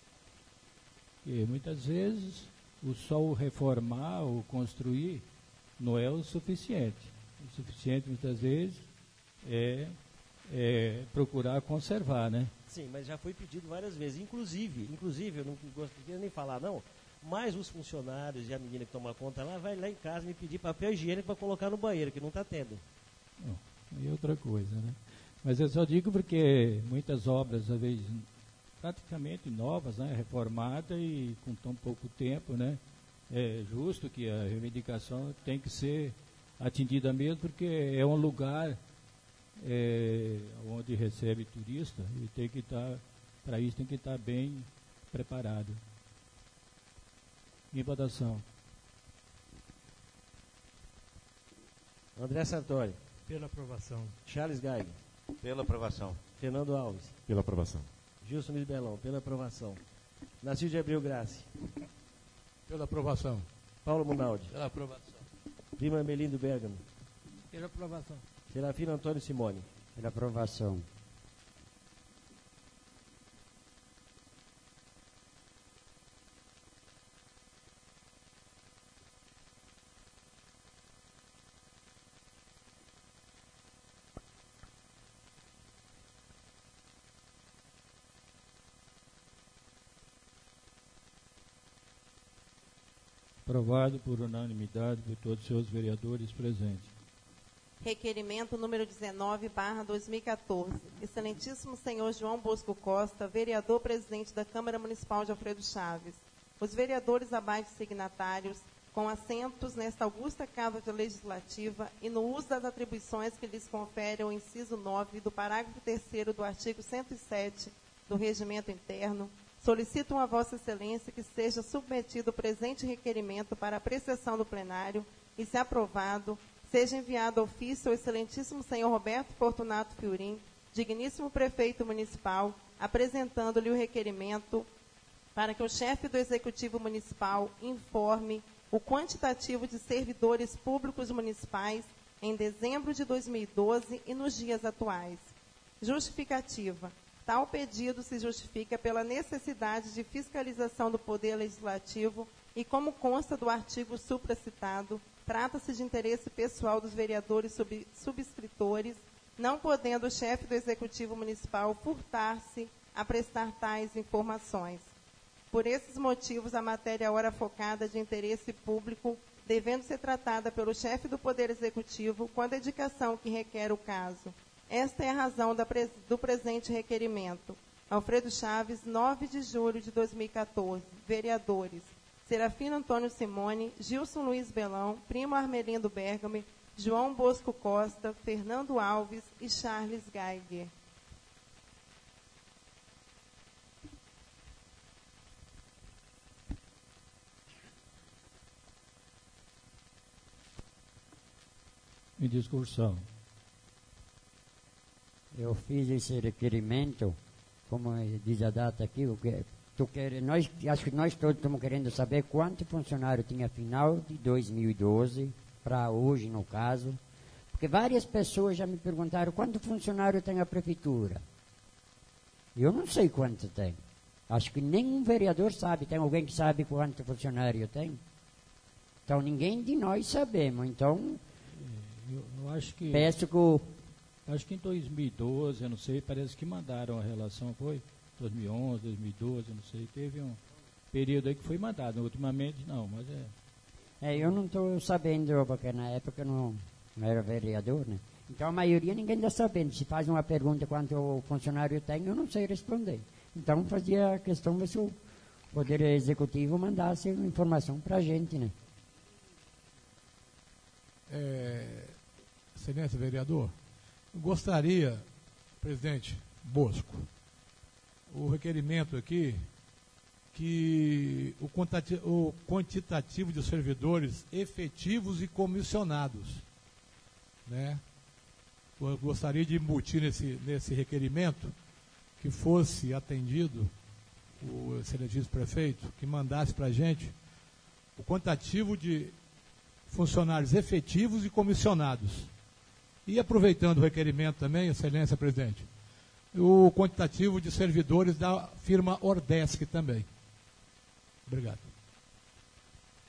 que muitas vezes o só o reformar ou construir não é o suficiente. O suficiente, muitas vezes, é, é procurar conservar, né? Sim, mas já foi pedido várias vezes. Inclusive, inclusive eu não gostaria nem falar, não, mas os funcionários e a menina que toma conta lá, vai lá em casa me pedir papel higiênico para colocar no banheiro, que não está tendo. Não, e outra coisa, né? Mas eu só digo porque muitas obras, às vezes, praticamente novas, né? Reformadas e com tão pouco tempo, né? É justo que a reivindicação tem que ser atendida mesmo, porque é um lugar é, onde recebe turista e tem que estar, para isso tem que estar bem preparado. Em votação. André Sartori. Pela aprovação. Charles Gaig. Pela aprovação. Fernando Alves. Pela aprovação. Gilson Luiz Belão. Pela aprovação. Nacil de Abril Graci. Pela aprovação. Paulo Munaldi. Pela aprovação. Prima Melindo Bergamo. Pela aprovação. Serafino Antônio Simone. Pela aprovação. Aprovado por unanimidade por todos os seus vereadores presentes. Requerimento número dezenove, barra dois mil e quatorze. Excelentíssimo senhor João Bosco Costa, vereador presidente da Câmara Municipal de Alfredo Chaves. Os vereadores abaixo signatários, com assentos nesta augusta Casa Legislativa e no uso das atribuições que lhes confere o inciso nove do parágrafo terceiro do artigo cento e sete do Regimento Interno, solicitam a Vossa Excelência que seja submetido o presente requerimento para apreciação do plenário e, se aprovado, seja enviado ofício ao excelentíssimo senhor Roberto Fortunato Fiorim, digníssimo prefeito municipal, apresentando-lhe o requerimento para que o chefe do Executivo Municipal informe o quantitativo de servidores públicos municipais em dezembro de dois mil e doze e nos dias atuais. Justificativa. Tal pedido se justifica pela necessidade de fiscalização do Poder Legislativo e, como consta do artigo supracitado, trata-se de interesse pessoal dos vereadores sub subscritores, não podendo o chefe do Executivo Municipal furtar-se a prestar tais informações. Por esses motivos, a matéria ora focada de interesse público, devendo ser tratada pelo chefe do Poder Executivo com a dedicação que requer o caso. Esta é a razão da pres do presente requerimento. Alfredo Chaves, nove de julho de dois mil e quatorze. Vereadores: Serafino Antônio Simone, Gilson Luiz Belão, Primo Armelindo Bergamo, João Bosco Costa, Fernando Alves e Charles Geiger. Em discussão. Eu fiz esse requerimento, como diz a data aqui, o que, tu quer, nós, acho que nós todos estamos querendo saber quanto funcionário tinha final de dois mil e doze, para hoje no caso, porque várias pessoas já me perguntaram quanto funcionário tem a prefeitura. Eu não sei quanto tem. Acho que nenhum vereador sabe. Tem alguém que sabe quanto funcionário tem? Então ninguém de nós sabemos. Então, eu, eu acho que... peço que o... Acho que em dois mil e doze, eu não sei, parece que mandaram a relação, foi? dois mil e onze, dois mil e doze, eu não sei. Teve um período aí que foi mandado, ultimamente não, mas é... É, eu não estou sabendo, porque na época eu não, não era vereador, né? Então a maioria ninguém está sabendo. Se faz uma pergunta quanto o funcionário tem, eu não sei responder. Então fazia a questão de se o Poder Executivo mandasse informação para a gente, né? É, excelência vereador, eu gostaria, presidente Bosco, o requerimento aqui, que o quantitativo, o quantitativo de servidores efetivos e comissionados, né? Eu gostaria de embutir nesse, nesse requerimento que fosse atendido o excelentíssimo prefeito, que mandasse para a gente o quantitativo de funcionários efetivos e comissionados. E aproveitando o requerimento também, excelência presidente, o quantitativo de servidores da firma Ordesc também. Obrigado.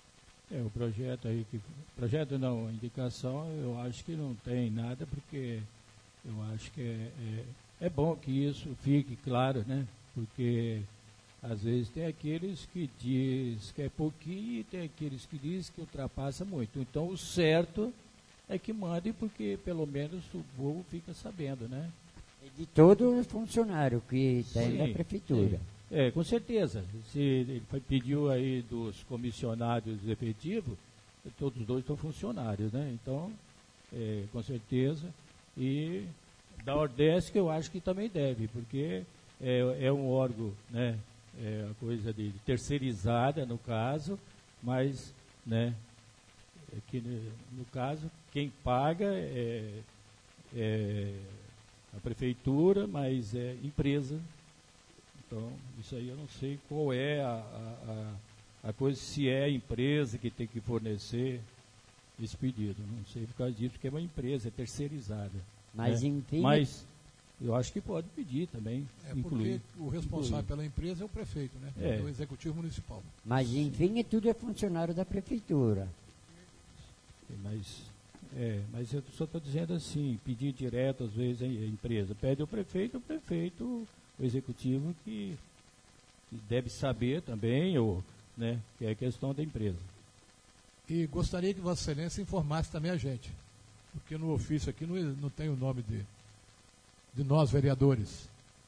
É, o projeto aí, que, projeto não, a indicação, eu acho que não tem nada, porque eu acho que é, é, é bom que isso fique claro, né? Porque às vezes tem aqueles que diz que é pouquinho e tem aqueles que diz que ultrapassa muito. Então o certo é que mande, porque pelo menos o povo fica sabendo, né? De todo funcionário que tem Sim, da prefeitura. sim. É, com certeza. Se ele foi- pediu aí dos comissionados efetivos, todos os dois são funcionários, né? Então, é, com certeza. E da Ordesc eu acho que também deve, porque é, é um órgão, né? É uma coisa de terceirizada no caso, mas, né? É que no caso quem paga é, é a prefeitura, mas é empresa. Então, isso aí eu não sei qual é a, a, a coisa, se é a empresa que tem que fornecer esse pedido. Não sei por causa disso, porque é uma empresa, é terceirizada. Mas, né? enfim, Mas eu acho que pode pedir também, É incluir. porque o responsável incluir. pela empresa é o prefeito, né? É. É o executivo municipal. mas enfim, é tudo é funcionário da prefeitura. Mas, é, mas eu só estou dizendo assim, pedir direto, às vezes, a empresa. Pede ao prefeito, o prefeito, o executivo, que, que deve saber também, ou, né, que é questão da empresa. E gostaria que Vossa Excelência informasse também a gente, porque no ofício aqui não, não tem o nome de, de nós, vereadores.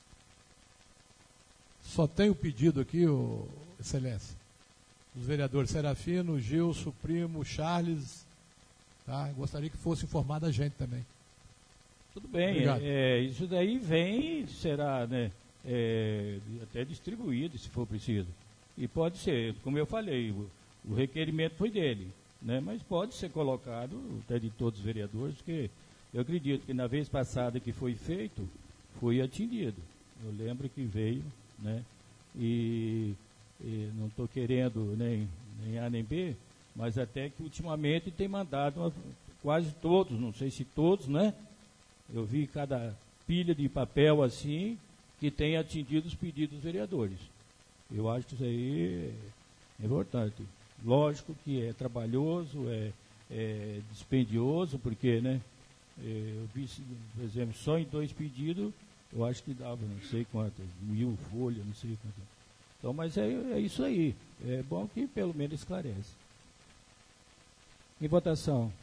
Só tem o pedido aqui, ô, Excelência, dos vereadores Serafino, Gilson, Primo, Charles. Tá? Gostaria que fosse informada a gente também. Tudo bem, Obrigado. é, é, isso daí vem, será, né, é, até distribuído, se for preciso. E pode ser, como eu falei, o, o requerimento foi dele, né, mas pode ser colocado até de todos os vereadores, porque eu acredito que na vez passada que foi feito, foi atendido. Eu lembro que veio, né, e, e não estou querendo nem, nem A nem B, mas até que ultimamente tem mandado uma, quase todos, não sei se todos, né? Eu vi cada pilha de papel assim que tem atendido os pedidos dos vereadores. Eu acho que isso aí é importante. Lógico que é trabalhoso, é, é dispendioso, porque, né? é, Eu vi, por exemplo, só em dois pedidos, eu acho que dava não sei quantas, mil folhas, não sei quantas. Então, mas é, é isso aí. É bom que pelo menos esclarece. Em votação.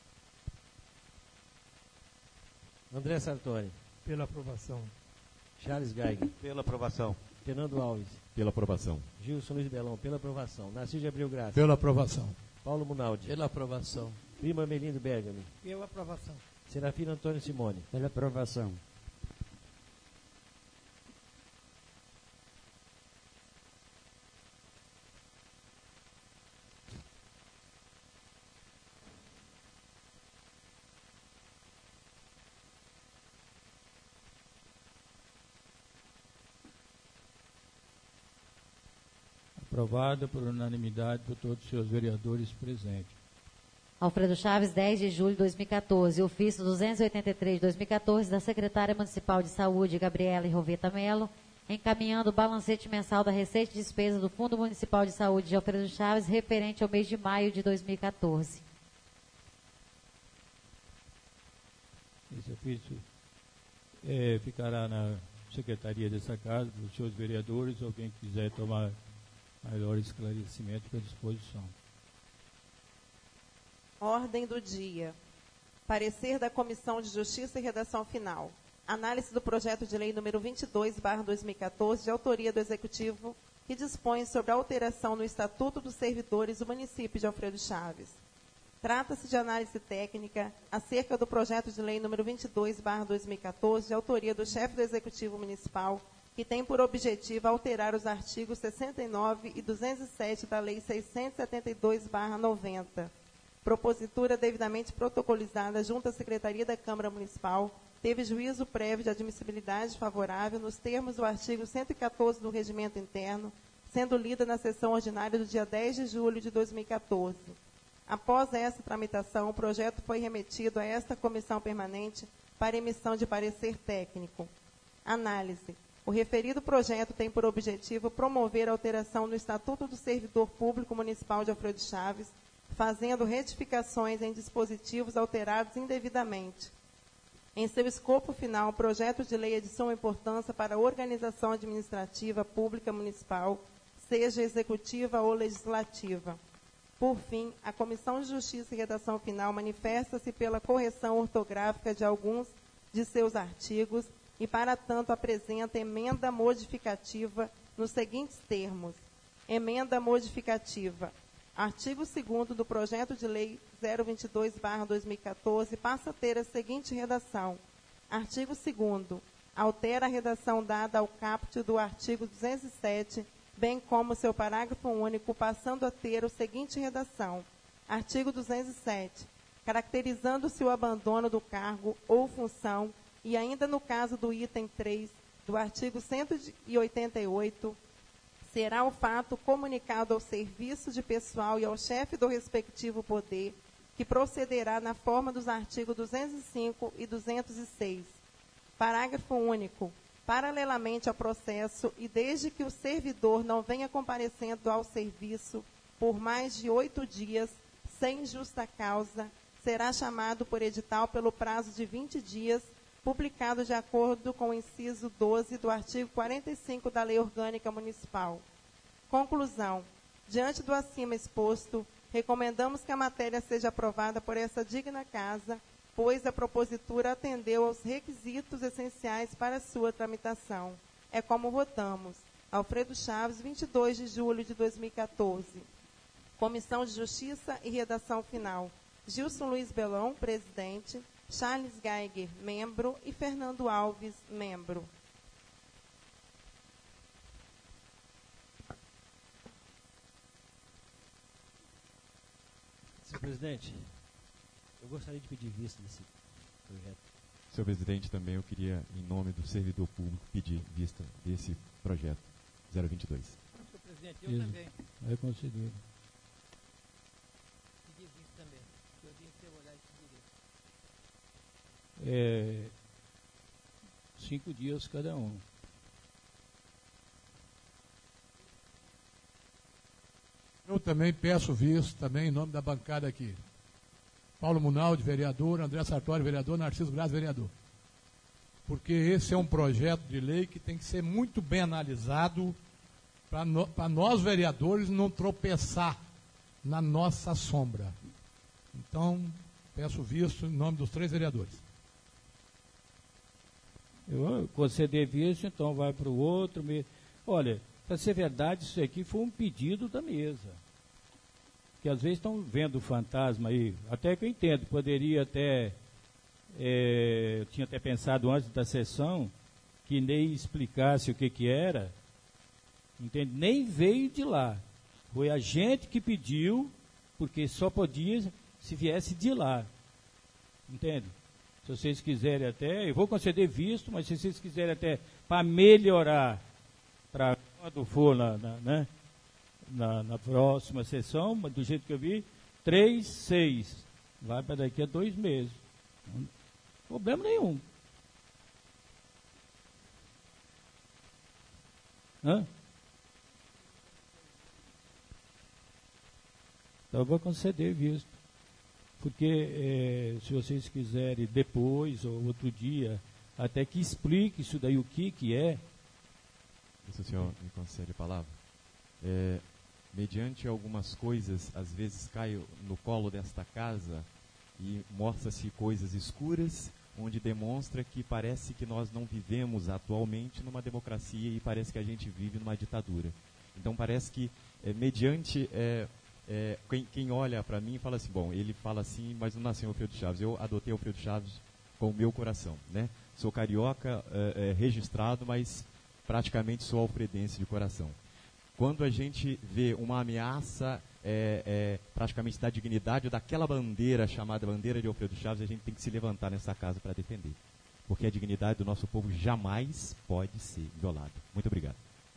André Sartori, Pela aprovação. Charles Geiger, Pela aprovação. Fernando Alves, Pela aprovação. Gilson Luiz Belão, pela aprovação. Narciso de Abreu Graça, Pela aprovação. Paulo Munaldi, Pela aprovação. Prima Melindo Bergami, Pela aprovação. Serafino Antônio Simone. Pela aprovação. Aprovada por unanimidade por todos os seus vereadores presentes. Alfredo Chaves, dez de julho de dois mil e quatorze. Ofício duzentos e oitenta e três de dois mil e quatorze da Secretária Municipal de Saúde, Gabriela Roveta Melo, encaminhando o balancete mensal da Receita e Despesa do Fundo Municipal de Saúde de Alfredo Chaves, referente ao mês de maio de dois mil e quatorze. Esse ofício é, ficará na secretaria dessa casa, dos seus vereadores, alguém que quiser tomar maior esclarecimento à disposição. Ordem do dia. Parecer da Comissão de Justiça e Redação Final. Análise do projeto de lei número vinte e dois barra dois mil e quatorze, de autoria do Executivo, que dispõe sobre a alteração no Estatuto dos Servidores do município de Alfredo Chaves. Trata-se de análise técnica acerca do projeto de lei número vinte e dois barra dois mil e quatorze, de autoria do chefe do Executivo Municipal, que tem por objetivo alterar os artigos sessenta e nove e duzentos e sete da Lei seiscentos e setenta e dois barra noventa. Propositura devidamente protocolizada junto à Secretaria da Câmara Municipal, teve juízo prévio de admissibilidade favorável nos termos do artigo cento e quatorze do Regimento Interno, sendo lida na sessão ordinária do dia dez de julho de dois mil e quatorze. Após essa tramitação, o projeto foi remetido a esta comissão permanente para emissão de parecer técnico. Análise. O referido projeto tem por objetivo promover a alteração no Estatuto do Servidor Público Municipal de Alfredo Chaves, fazendo retificações em dispositivos alterados indevidamente. Em seu escopo final, o projeto de lei é de suma importância para a organização administrativa pública municipal, seja executiva ou legislativa. Por fim, a Comissão de Justiça e Redação Final manifesta-se pela correção ortográfica de alguns de seus artigos e, para tanto, apresenta emenda modificativa nos seguintes termos. Emenda modificativa. Artigo segundo do projeto de lei zero vinte e dois barra dois mil e quatorze passa a ter a seguinte redação. Artigo segundo. Altera a redação dada ao caput do artigo duzentos e sete, bem como seu parágrafo único, passando a ter a seguinte redação. Artigo duzentos e sete. Caracterizando-se o abandono do cargo ou função, e ainda no caso do item três do artigo cento e oitenta e oito, será o fato comunicado ao serviço de pessoal e ao chefe do respectivo poder, que procederá na forma dos artigos duzentos e cinco e duzentos e seis. Parágrafo único. Paralelamente ao processo e desde que o servidor não venha comparecendo ao serviço por mais de oito dias, sem justa causa, será chamado por edital pelo prazo de vinte dias, publicado de acordo com o inciso doze do artigo quarenta e cinco da Lei Orgânica Municipal. Conclusão. Diante do acima exposto, recomendamos que a matéria seja aprovada por essa digna casa, pois a propositura atendeu aos requisitos essenciais para sua tramitação. É como votamos. Alfredo Chaves, vinte e dois de julho de dois mil e quatorze. Comissão de Justiça e Redação Final. Gilson Luiz Belão, presidente. Charles Geiger, membro, e Fernando Alves, membro. Senhor presidente, eu gostaria de pedir vista desse projeto. Senhor presidente, também eu queria, em nome do servidor público, pedir vista desse projeto zero vinte e dois. Senhor presidente, eu Isso. também. É concedido. Pedir vista também. Eu vim ter olhar esse direito. É, cinco dias cada um. Eu também peço visto, também em nome da bancada aqui. Paulo Munaldi, vereador, André Sartori, vereador, Narciso Graça, vereador. Porque esse é um projeto de lei que tem que ser muito bem analisado para no, nós, vereadores, não tropeçar na nossa sombra. Então, peço visto em nome dos três vereadores. Eu conceder visto, então vai para o outro. Me... Olha, para ser verdade, isso aqui foi um pedido da mesa. Que às vezes estão vendo o fantasma aí. Até que eu entendo, poderia até. É, eu tinha até pensado antes da sessão que nem explicasse o que, que era. Entende? Nem veio de lá. Foi a gente que pediu, porque só podia se viesse de lá. Entende? Se vocês quiserem até, eu vou conceder visto, mas se vocês quiserem até para melhorar, para quando for na, na, né, na, na próxima sessão, do jeito que eu vi, três, seis, vai para daqui a dois meses. Não, problema nenhum. Hã? Então eu vou conceder visto. Porque é, se vocês quiserem depois ou outro dia, até que explique isso daí, o que que é. Se o senhor me concede a palavra. É, mediante algumas coisas, às vezes caio no colo desta casa e mostra-se coisas escuras, onde demonstra que parece que nós não vivemos atualmente numa democracia e parece que a gente vive numa ditadura. Então parece que, é, mediante... É, É, quem, quem olha para mim fala assim, bom, ele fala assim, mas não nasceu Alfredo Chaves. Eu adotei Alfredo Chaves com o meu coração, né? Sou carioca é, é, registrado, mas praticamente sou alfredense de coração. Quando a gente vê uma ameaça é, é, praticamente da dignidade daquela bandeira chamada bandeira de Alfredo Chaves, a gente tem que se levantar nessa casa para defender. Porque a dignidade do nosso povo jamais pode ser violada. Muito obrigado.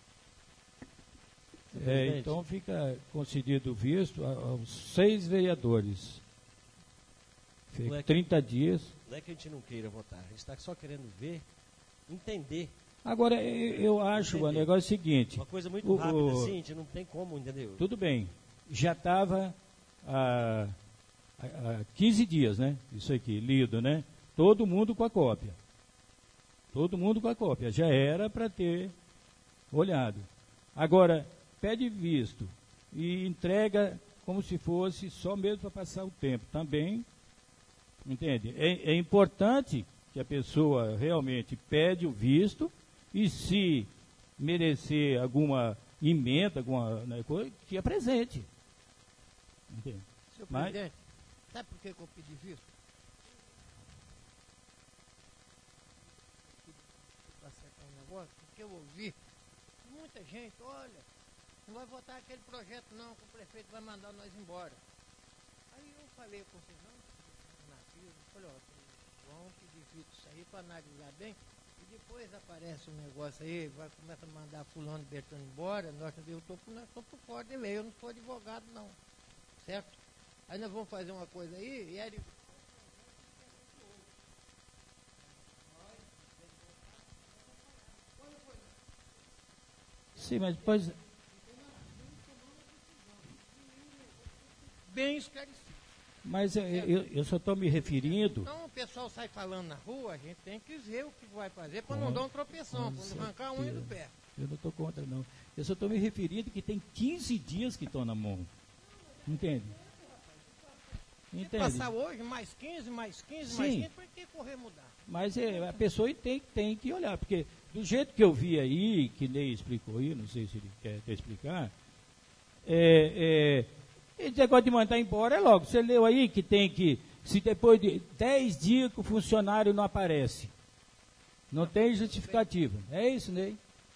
É, então fica concedido visto aos seis vereadores. Fica é que, trinta dias. Não é que a gente não queira votar, a gente está só querendo ver, entender. Agora, eu, eu acho entender. O negócio é o seguinte. Uma coisa muito o, rápida o, assim, a gente não tem como, entendeu? Tudo bem. Já estava há, há quinze dias, né? Isso aqui, lido, né? Todo mundo com a cópia. Todo mundo com a cópia. Já era para ter olhado. Agora, pede visto e entrega como se fosse só mesmo para passar o tempo. Também, entende? É, é importante que a pessoa realmente pede o visto e se merecer alguma emenda, alguma né, coisa, que apresente. Entende? Senhor Mas, presidente, sabe por que que eu pedi visto? Para acertar um negócio, porque eu ouvi muita gente, olha, não vai votar aquele projeto não, que o prefeito vai mandar nós embora. Aí eu falei com vocês, não, eu falei, ó, vamos pedir visto isso aí para analisar bem, e depois aparece um negócio aí, vai começar a mandar fulano e Bertano embora, nós, eu estou por fora de lei, eu não sou advogado não, certo? Aí nós vamos fazer uma coisa aí, e aí... sim, mas depois... bem esclarecido. Mas eu, eu, eu só estou me referindo... Então o pessoal sai falando na rua, a gente tem que ver o que vai fazer para Com- não dar um tropeção, com para não arrancar a unha do certeza. pé. Eu não estou contra, não. Eu só estou me referindo que tem quinze dias que estão na mão. Entende? Se Entende? passar hoje, mais quinze, mais quinze, mais Sim. quinze, para que correr mudar? Mas é, a pessoa tem, tem que olhar, porque do jeito que eu vi aí, que Ney explicou aí, não sei se ele quer, quer explicar, é, é, esse negócio de mandar embora é logo. Você leu aí que tem que, se depois de dez dias que o funcionário não aparece, não tem justificativa. É isso, Ney?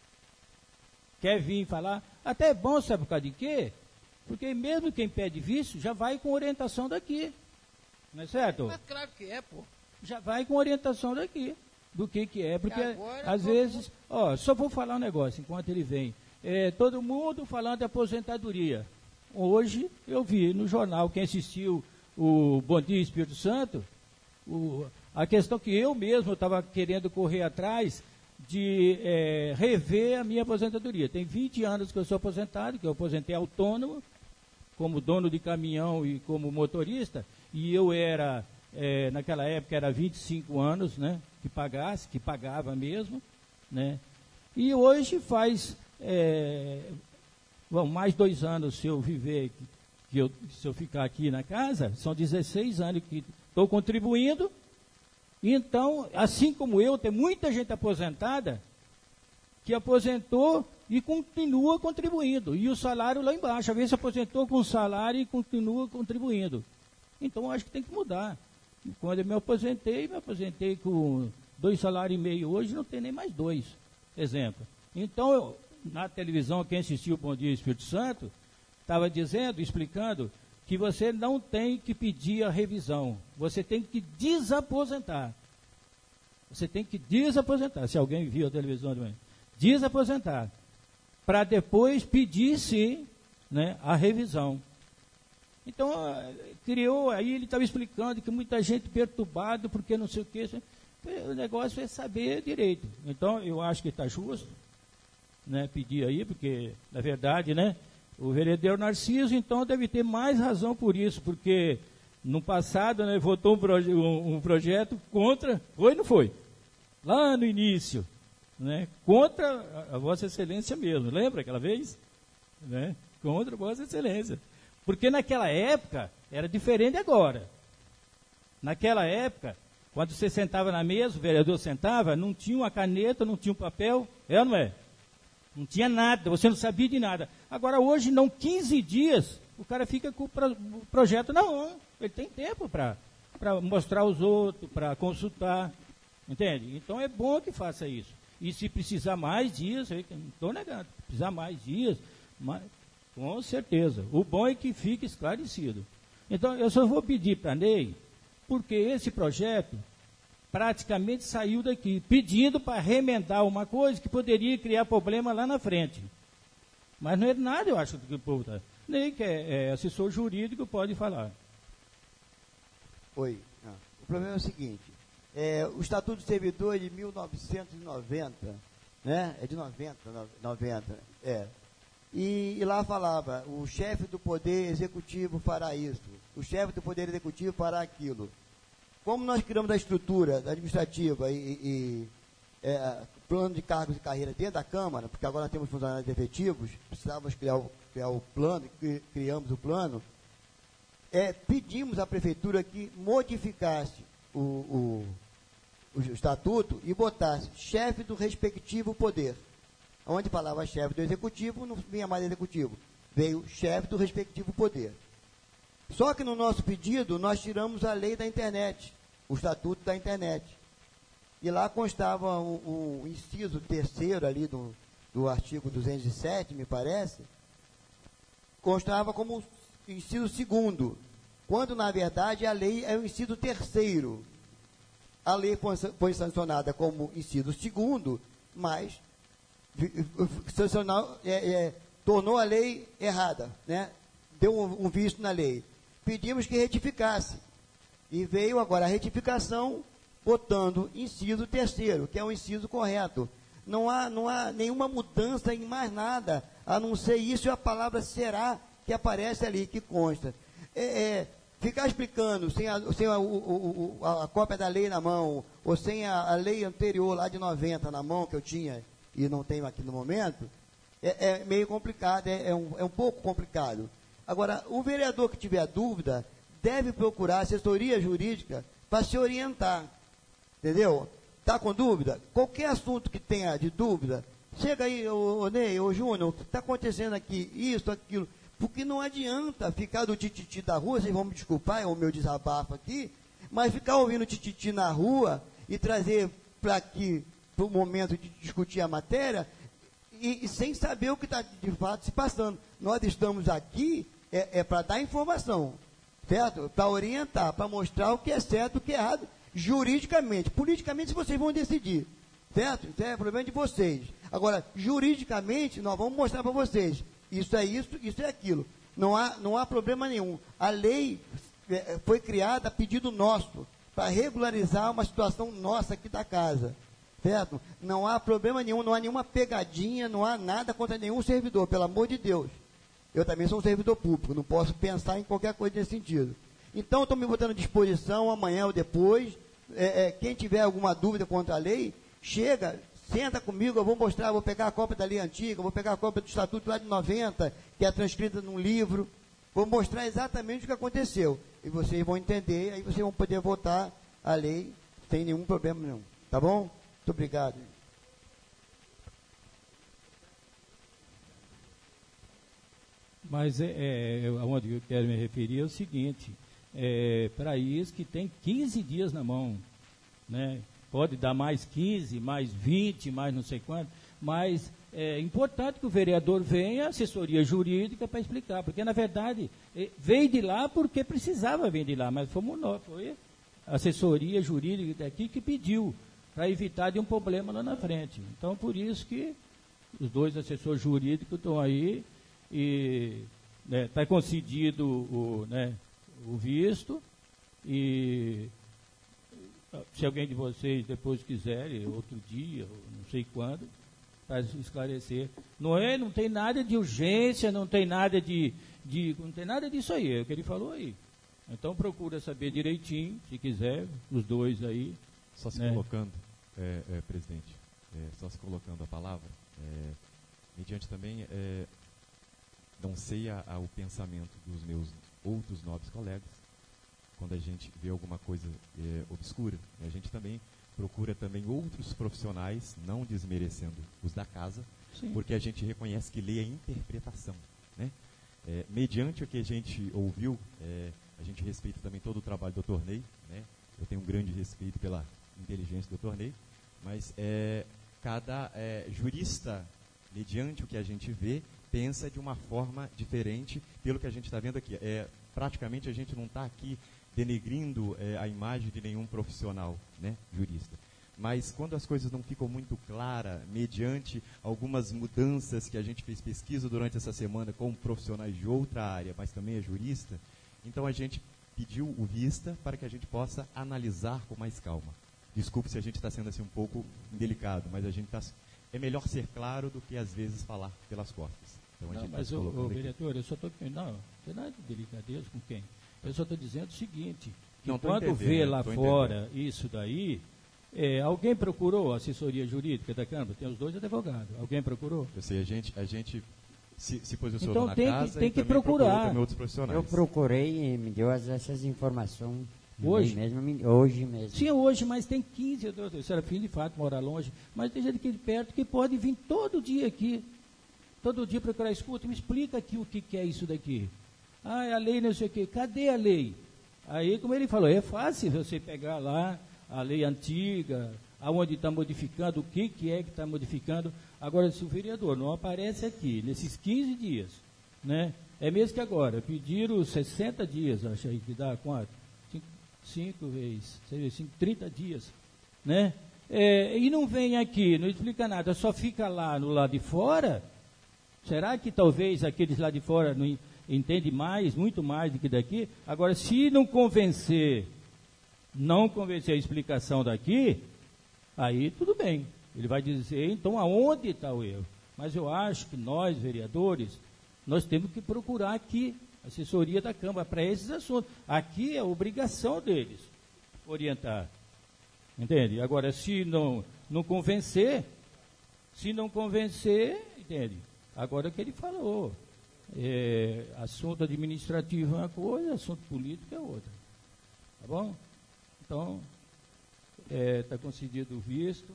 Quer vir falar? Até é bom, sabe por causa de quê? Porque mesmo quem pede visto já vai com orientação daqui. Não é certo? Mas claro que é, pô. Já vai com orientação daqui, do que que é, porque agora às todo vezes, ó, só vou falar um negócio enquanto ele vem. É, todo mundo falando de aposentadoria. Hoje eu vi no jornal, quem assistiu o Bom Dia Espírito Santo, o, a questão que eu mesmo estava querendo correr atrás de é, rever a minha aposentadoria. Tem vinte anos que eu sou aposentado, que eu aposentei autônomo, como dono de caminhão e como motorista, e eu era, é, naquela época, era vinte e cinco anos, né, que pagasse, que pagava mesmo, né, e hoje faz, é, bom, mais dois anos se eu viver, que eu, se eu ficar aqui na casa, são dezesseis anos que estou contribuindo. Então, assim como eu, tem muita gente aposentada que aposentou e continua contribuindo. E o salário lá embaixo. Às vezes aposentou com salário e continua contribuindo. Então, acho que tem que mudar. Quando eu me aposentei, me aposentei com dois salários e meio. Hoje não tem nem mais dois. Exemplo. Então, eu, na televisão, quem assistiu o Bom Dia Espírito Santo, estava dizendo, explicando, que você não tem que pedir a revisão. Você tem que desaposentar. Você tem que desaposentar. Se alguém viu a televisão também. Desaposentar. Para depois pedir, sim, né, a revisão. Então, criou, aí ele estava explicando que muita gente perturbada, porque não sei o que. O negócio é saber direito. Então, eu acho que está justo, né, pedir aí, porque, na verdade, né, o vereador Narciso, então, deve ter mais razão por isso, porque no passado, né, votou um, proje um, um projeto contra, foi ou não foi? Lá no início, né, contra a, a Vossa Excelência mesmo, lembra aquela vez? Né, contra a Vossa Excelência. Porque naquela época, era diferente agora. Naquela época, quando você sentava na mesa, o vereador sentava, não tinha uma caneta, não tinha um papel, é ou não é? Não tinha nada, você não sabia de nada. Agora, hoje, não, quinze dias, o cara fica com o, pro, o projeto na mão. Ele tem tempo para mostrar aos outros, para consultar. Entende? Então, é bom que faça isso. E se precisar mais dias, eu não estou negando, precisar mais dias, mas, com certeza. O bom é que fique esclarecido. Então, eu só vou pedir para a Ney, porque esse projeto praticamente saiu daqui, pedindo para remendar uma coisa que poderia criar problema lá na frente. Mas não é nada, eu acho, que o povo está. Nem que é, é assessor jurídico pode falar. Oi. Ah, o problema é o seguinte, é, o Estatuto do Servidor é de mil novecentos e noventa, né? É de noventa, noventa, é. E, e lá falava, o chefe do Poder Executivo fará isso, o chefe do Poder Executivo fará aquilo. Como nós criamos a estrutura administrativa e, e é, plano de cargos e carreira dentro da Câmara, porque agora temos funcionários efetivos, precisávamos criar o, criar o plano, criamos o plano, é, pedimos à Prefeitura que modificasse o, o, o estatuto e botasse chefe do respectivo poder. Onde falava chefe do executivo, não vinha mais executivo, veio chefe do respectivo poder. Só que no nosso pedido, nós tiramos a lei da internet, o estatuto da internet. E lá constava o, o inciso terceiro ali do, do artigo duzentos e sete, me parece, constava como inciso segundo, quando na verdade a lei é o inciso terceiro. A lei foi, foi sancionada como inciso segundo, mas sancionou, é, é, tornou a lei errada, né? Deu um, um visto na lei. Pedimos que retificasse. E veio agora a retificação, botando inciso terceiro, que é o inciso correto. Não há, não há nenhuma mudança em mais nada, a não ser isso e a palavra será que aparece ali, que consta. É, é, ficar explicando sem, a, sem a, o, o, a cópia da lei na mão, ou sem a, a lei anterior lá de noventa na mão, que eu tinha e não tenho aqui no momento, é, é meio complicado, é, é, um, é um pouco complicado. Agora, o vereador que tiver dúvida, deve procurar assessoria jurídica para se orientar, entendeu? Está com dúvida? Qualquer assunto que tenha de dúvida, chega aí, ô, ô Ney, ô Júnior, o que está acontecendo aqui, isso, aquilo, porque não adianta ficar do tititi da rua, vocês vão me desculpar, é o meu desabafo aqui, mas ficar ouvindo tititi na rua e trazer para aqui, para o momento de discutir a matéria, e, e sem saber o que está de fato se passando. Nós estamos aqui é, é para dar informação, certo? Para orientar, para mostrar o que é certo e o que é errado, juridicamente. Politicamente vocês vão decidir, certo? Isso é problema de vocês. Agora, juridicamente, nós vamos mostrar para vocês, isso é isso, isso é aquilo. Não há, não há problema nenhum. A lei é, foi criada a pedido nosso, para regularizar uma situação nossa aqui da casa, certo? Não há problema nenhum, não há nenhuma pegadinha, não há nada contra nenhum servidor, pelo amor de Deus. Eu também sou um servidor público, não posso pensar em qualquer coisa nesse sentido. Então, estou me botando à disposição, amanhã ou depois, é, é, quem tiver alguma dúvida contra a lei, chega, senta comigo, eu vou mostrar, vou pegar a cópia da lei antiga, vou pegar a cópia do estatuto lá de noventa, que é transcrita num livro, vou mostrar exatamente o que aconteceu. E vocês vão entender, aí vocês vão poder votar a lei sem nenhum problema nenhum. Tá bom? Muito obrigado. Mas é, é, onde eu quero me referir é o seguinte, é, para isso que tem quinze dias na mão, né? Pode dar mais quinze, mais vinte, mais não sei quanto, mas é importante que o vereador venha, assessoria jurídica, para explicar, porque na verdade veio de lá porque precisava vir de lá, mas fomos nós, foi a assessoria jurídica daqui que pediu, para evitar de um problema lá na frente. Então, por isso que os dois assessores jurídicos estão aí, e está, né, concedido o, né, o visto, e se alguém de vocês depois quiser, outro dia, não sei quando, para esclarecer. Não é, não tem nada de urgência, não tem nada de, de não tem nada disso aí, é o que ele falou aí. Então procura saber direitinho, se quiser, os dois aí. Só se né? colocando, é, é, presidente, é, só se colocando a palavra, é, mediante também, é, não sei a, a, o pensamento dos meus outros nobres colegas, quando a gente vê alguma coisa é, obscura, a gente também procura também outros profissionais, não desmerecendo os da casa, Sim. porque a gente reconhece que lei é interpretação, né? É, mediante o que a gente ouviu, é, a gente respeita também todo o trabalho do doutor Ney, né? Eu tenho um grande respeito pela inteligência do doutor Ney, mas é, cada é, jurista, mediante o que a gente vê, pensa de uma forma diferente pelo que a gente está vendo aqui. É, praticamente a gente não está aqui denegrindo é, a imagem de nenhum profissional, né, jurista. Mas quando as coisas não ficam muito claras, mediante algumas mudanças que a gente fez pesquisa durante essa semana com profissionais de outra área, mas também é jurista, então a gente pediu o vista para que a gente possa analisar com mais calma. Desculpe se a gente está sendo assim um pouco indelicado, mas a gente tá, é melhor ser claro do que às vezes falar pelas costas. Então, a Não, gente mas, tá o, colocando o aqui. vereador, eu só estou... Não, não tem nada de delicadeza com quem. Eu só estou dizendo o seguinte, que Não, tô quando entendendo, vê lá tô fora isso daí, é, alguém procurou a assessoria jurídica da Câmara? Tem os dois advogados. Alguém procurou? Eu sei, a gente, a gente se, se posicionou Então na tem que- casa tem e que também procurou procurar. também outros profissionais. Eu procurei e me deu as- essas informações. Hoje? Mesmo, me- hoje mesmo. Sim, hoje, mas tem quinze, o Serafim de fato mora longe, mas tem gente aqui de perto que pode vir todo dia aqui, todo dia procurar, escuta, me explica aqui o que, que é isso daqui. Ah, é a lei não sei o quê, cadê a lei? Aí, como ele falou, é fácil você pegar lá a lei antiga, aonde está modificando, o que, que é que está modificando. Agora, se o vereador não aparece aqui, nesses quinze dias, né? É mesmo que agora, pediram sessenta dias, acho aí que dá quanto? Cinco, cinco vezes, seis, cinco, trinta dias, né? É, e não vem aqui, não explica nada, só fica lá no lado de fora. Será que talvez aqueles lá de fora não entendem mais, muito mais do que daqui? Agora, se não convencer, não convencer a explicação daqui, aí tudo bem. Ele vai dizer, então, aonde está o erro? Mas eu acho que nós, vereadores, nós temos que procurar aqui, a assessoria da Câmara, para esses assuntos. Aqui é obrigação deles orientar. Entende? Agora, se não, não convencer, se não convencer, entende? Agora o que ele falou, é, assunto administrativo é uma coisa, assunto político é outra. Tá bom? Então, está concedido o visto.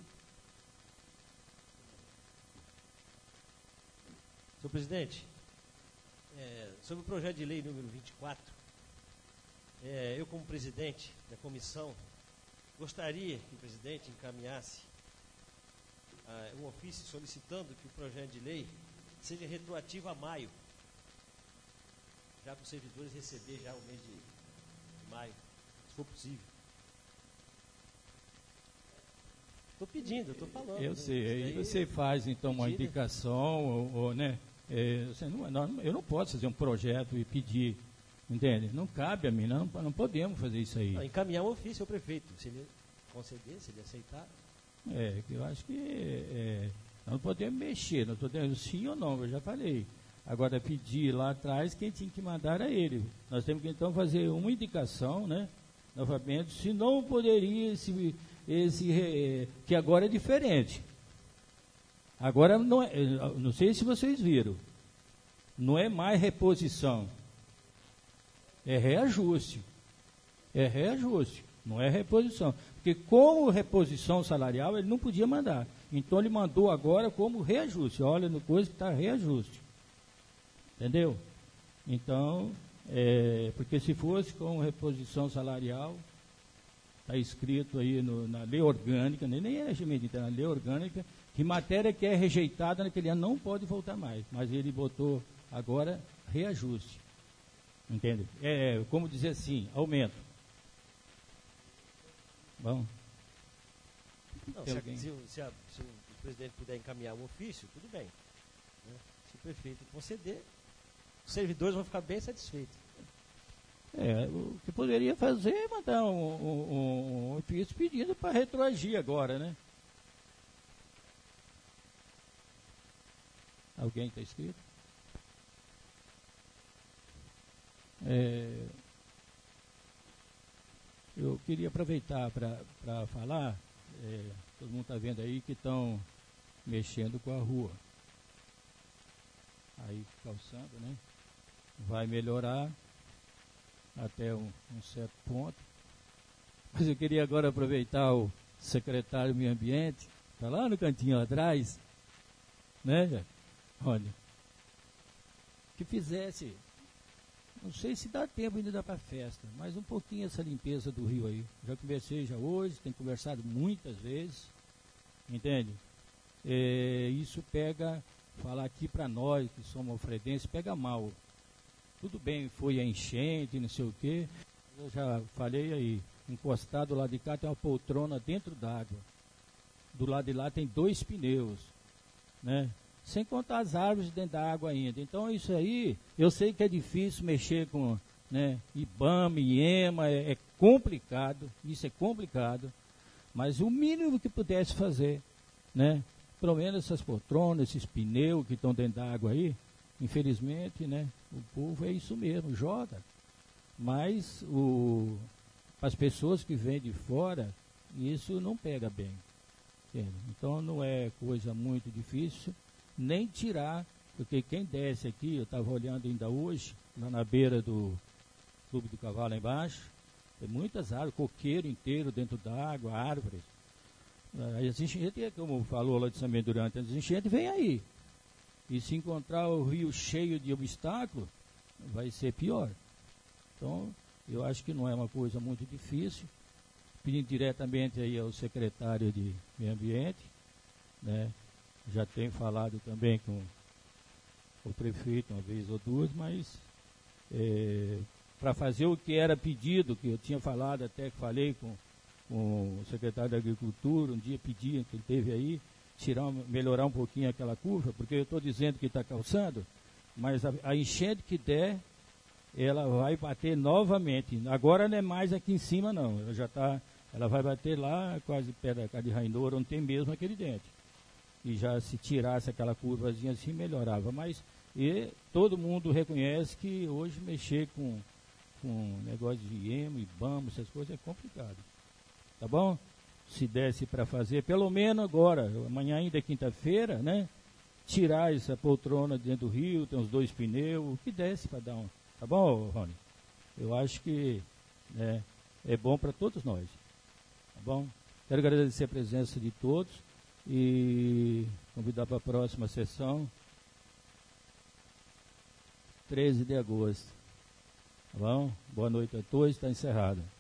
Senhor presidente, é, sobre o projeto de lei número vinte e quatro, é, eu como presidente da comissão, gostaria que o presidente encaminhasse ah, um ofício solicitando que o projeto de lei seja retroativo a maio, já para os servidores receber já o mês de, de maio, se for possível. Estou pedindo, estou falando. Eu né? sei, aí Isso daí- você faz então uma pedido. indicação, ou, ou, né? É, você não, não, eu não posso fazer um projeto e pedir, entende? Não cabe a mim, não, não podemos fazer isso aí. Não, encaminhar um ofício ao prefeito, se ele conceder, se ele aceitar. É, eu acho que é, nós não podemos mexer, nós podemos sim ou não, eu já falei. Agora, pedir lá atrás, quem tinha que mandar era ele. Nós temos que então fazer uma indicação, né? Novamente, se não poderia esse, esse eh, que agora é diferente. Agora, não, é, não sei se vocês viram, não é mais reposição, é reajuste. É reajuste, não é reposição. Porque como reposição salarial, ele não podia mandar. Então, ele mandou agora como reajuste. Olha, no coisa que está reajuste. Entendeu? Então, é, porque se fosse com reposição salarial, está escrito aí no, na lei orgânica, nem, nem é regimento interno, na lei orgânica, que matéria que é rejeitada naquele ano não pode voltar mais. Mas ele botou agora reajuste. Entende? É, como dizer assim, aumento. Bom. Não, Tem se, a- alguém? se o- se a- se o presidente puder encaminhar um ofício, tudo bem. né? Se o prefeito conceder, os servidores vão ficar bem satisfeitos. É, o que poderia fazer é mandar um, um, um, um ofício pedindo para retroagir agora, né? Alguém está escrito? É, eu queria aproveitar para falar, é, todo mundo está vendo aí que estão mexendo com a rua. Aí calçando, né? Vai melhorar até um, um certo ponto. Mas eu queria agora aproveitar o secretário do Meio Ambiente, está lá no cantinho atrás, né? Olha, que fizesse, não sei se dá tempo ainda dá para festa, mas um pouquinho essa limpeza do rio aí. Já conversei já hoje, tenho conversado muitas vezes, entende? É, isso pega, falar aqui para nós que somos alfredenses, pega mal. Tudo bem, foi a enchente, não sei o quê. Eu já falei aí, encostado lá de cá tem uma poltrona dentro d'água. Do lado de lá tem dois pneus, né? Sem contar as árvores dentro da água ainda. Então isso aí, eu sei que é difícil mexer com, né, IBAMA, IEMA, é, é complicado, isso é complicado. Mas o mínimo que pudesse fazer, né? Pelo menos essas poltronas, esses pneus que estão dentro da água aí, infelizmente, né, o povo é isso mesmo, joga. Mas o, as pessoas que vêm de fora, isso não pega bem. Entende? Então não é coisa muito difícil, nem tirar, porque quem desce aqui, eu estava olhando ainda hoje, lá na beira do Clube do Cavalo lá embaixo, tem muitas árvores, coqueiro inteiro dentro da água, árvores. As enchentes, como falou lá de São Bendurante, as enchentes vêm aí. E se encontrar o rio cheio de obstáculos, vai ser pior. Então, eu acho que não é uma coisa muito difícil. Pedindo diretamente aí ao secretário de Meio Ambiente, né? Já tenho falado também com o prefeito uma vez ou duas, mas é, para fazer o que era pedido, que eu tinha falado, até que falei com, com o secretário da Agricultura, um dia pedi, que ele teve aí, tirar, melhorar um pouquinho aquela curva, porque eu estou dizendo que está calçando, mas a, a enchente que der, ela vai bater novamente. Agora não é mais aqui em cima, não. Ela já está, ela vai bater lá, quase perto da casa de Rainor, onde tem mesmo aquele dente. E já se tirasse aquela curvazinha assim, melhorava. Mas e, todo mundo reconhece que hoje mexer com, com negócio de I E M, IBAMA, essas coisas é complicado. Tá bom? Se desse para fazer, pelo menos agora, amanhã ainda é quinta-feira, né? Tirar essa poltrona dentro do rio, tem uns dois pneus, o que desse para dar um. Tá bom, Rony? Eu acho que né, é bom para todos nós. Tá bom? Quero agradecer a presença de todos e convidar para a próxima sessão, treze de agosto. Tá bom? Boa noite a todos, está encerrado.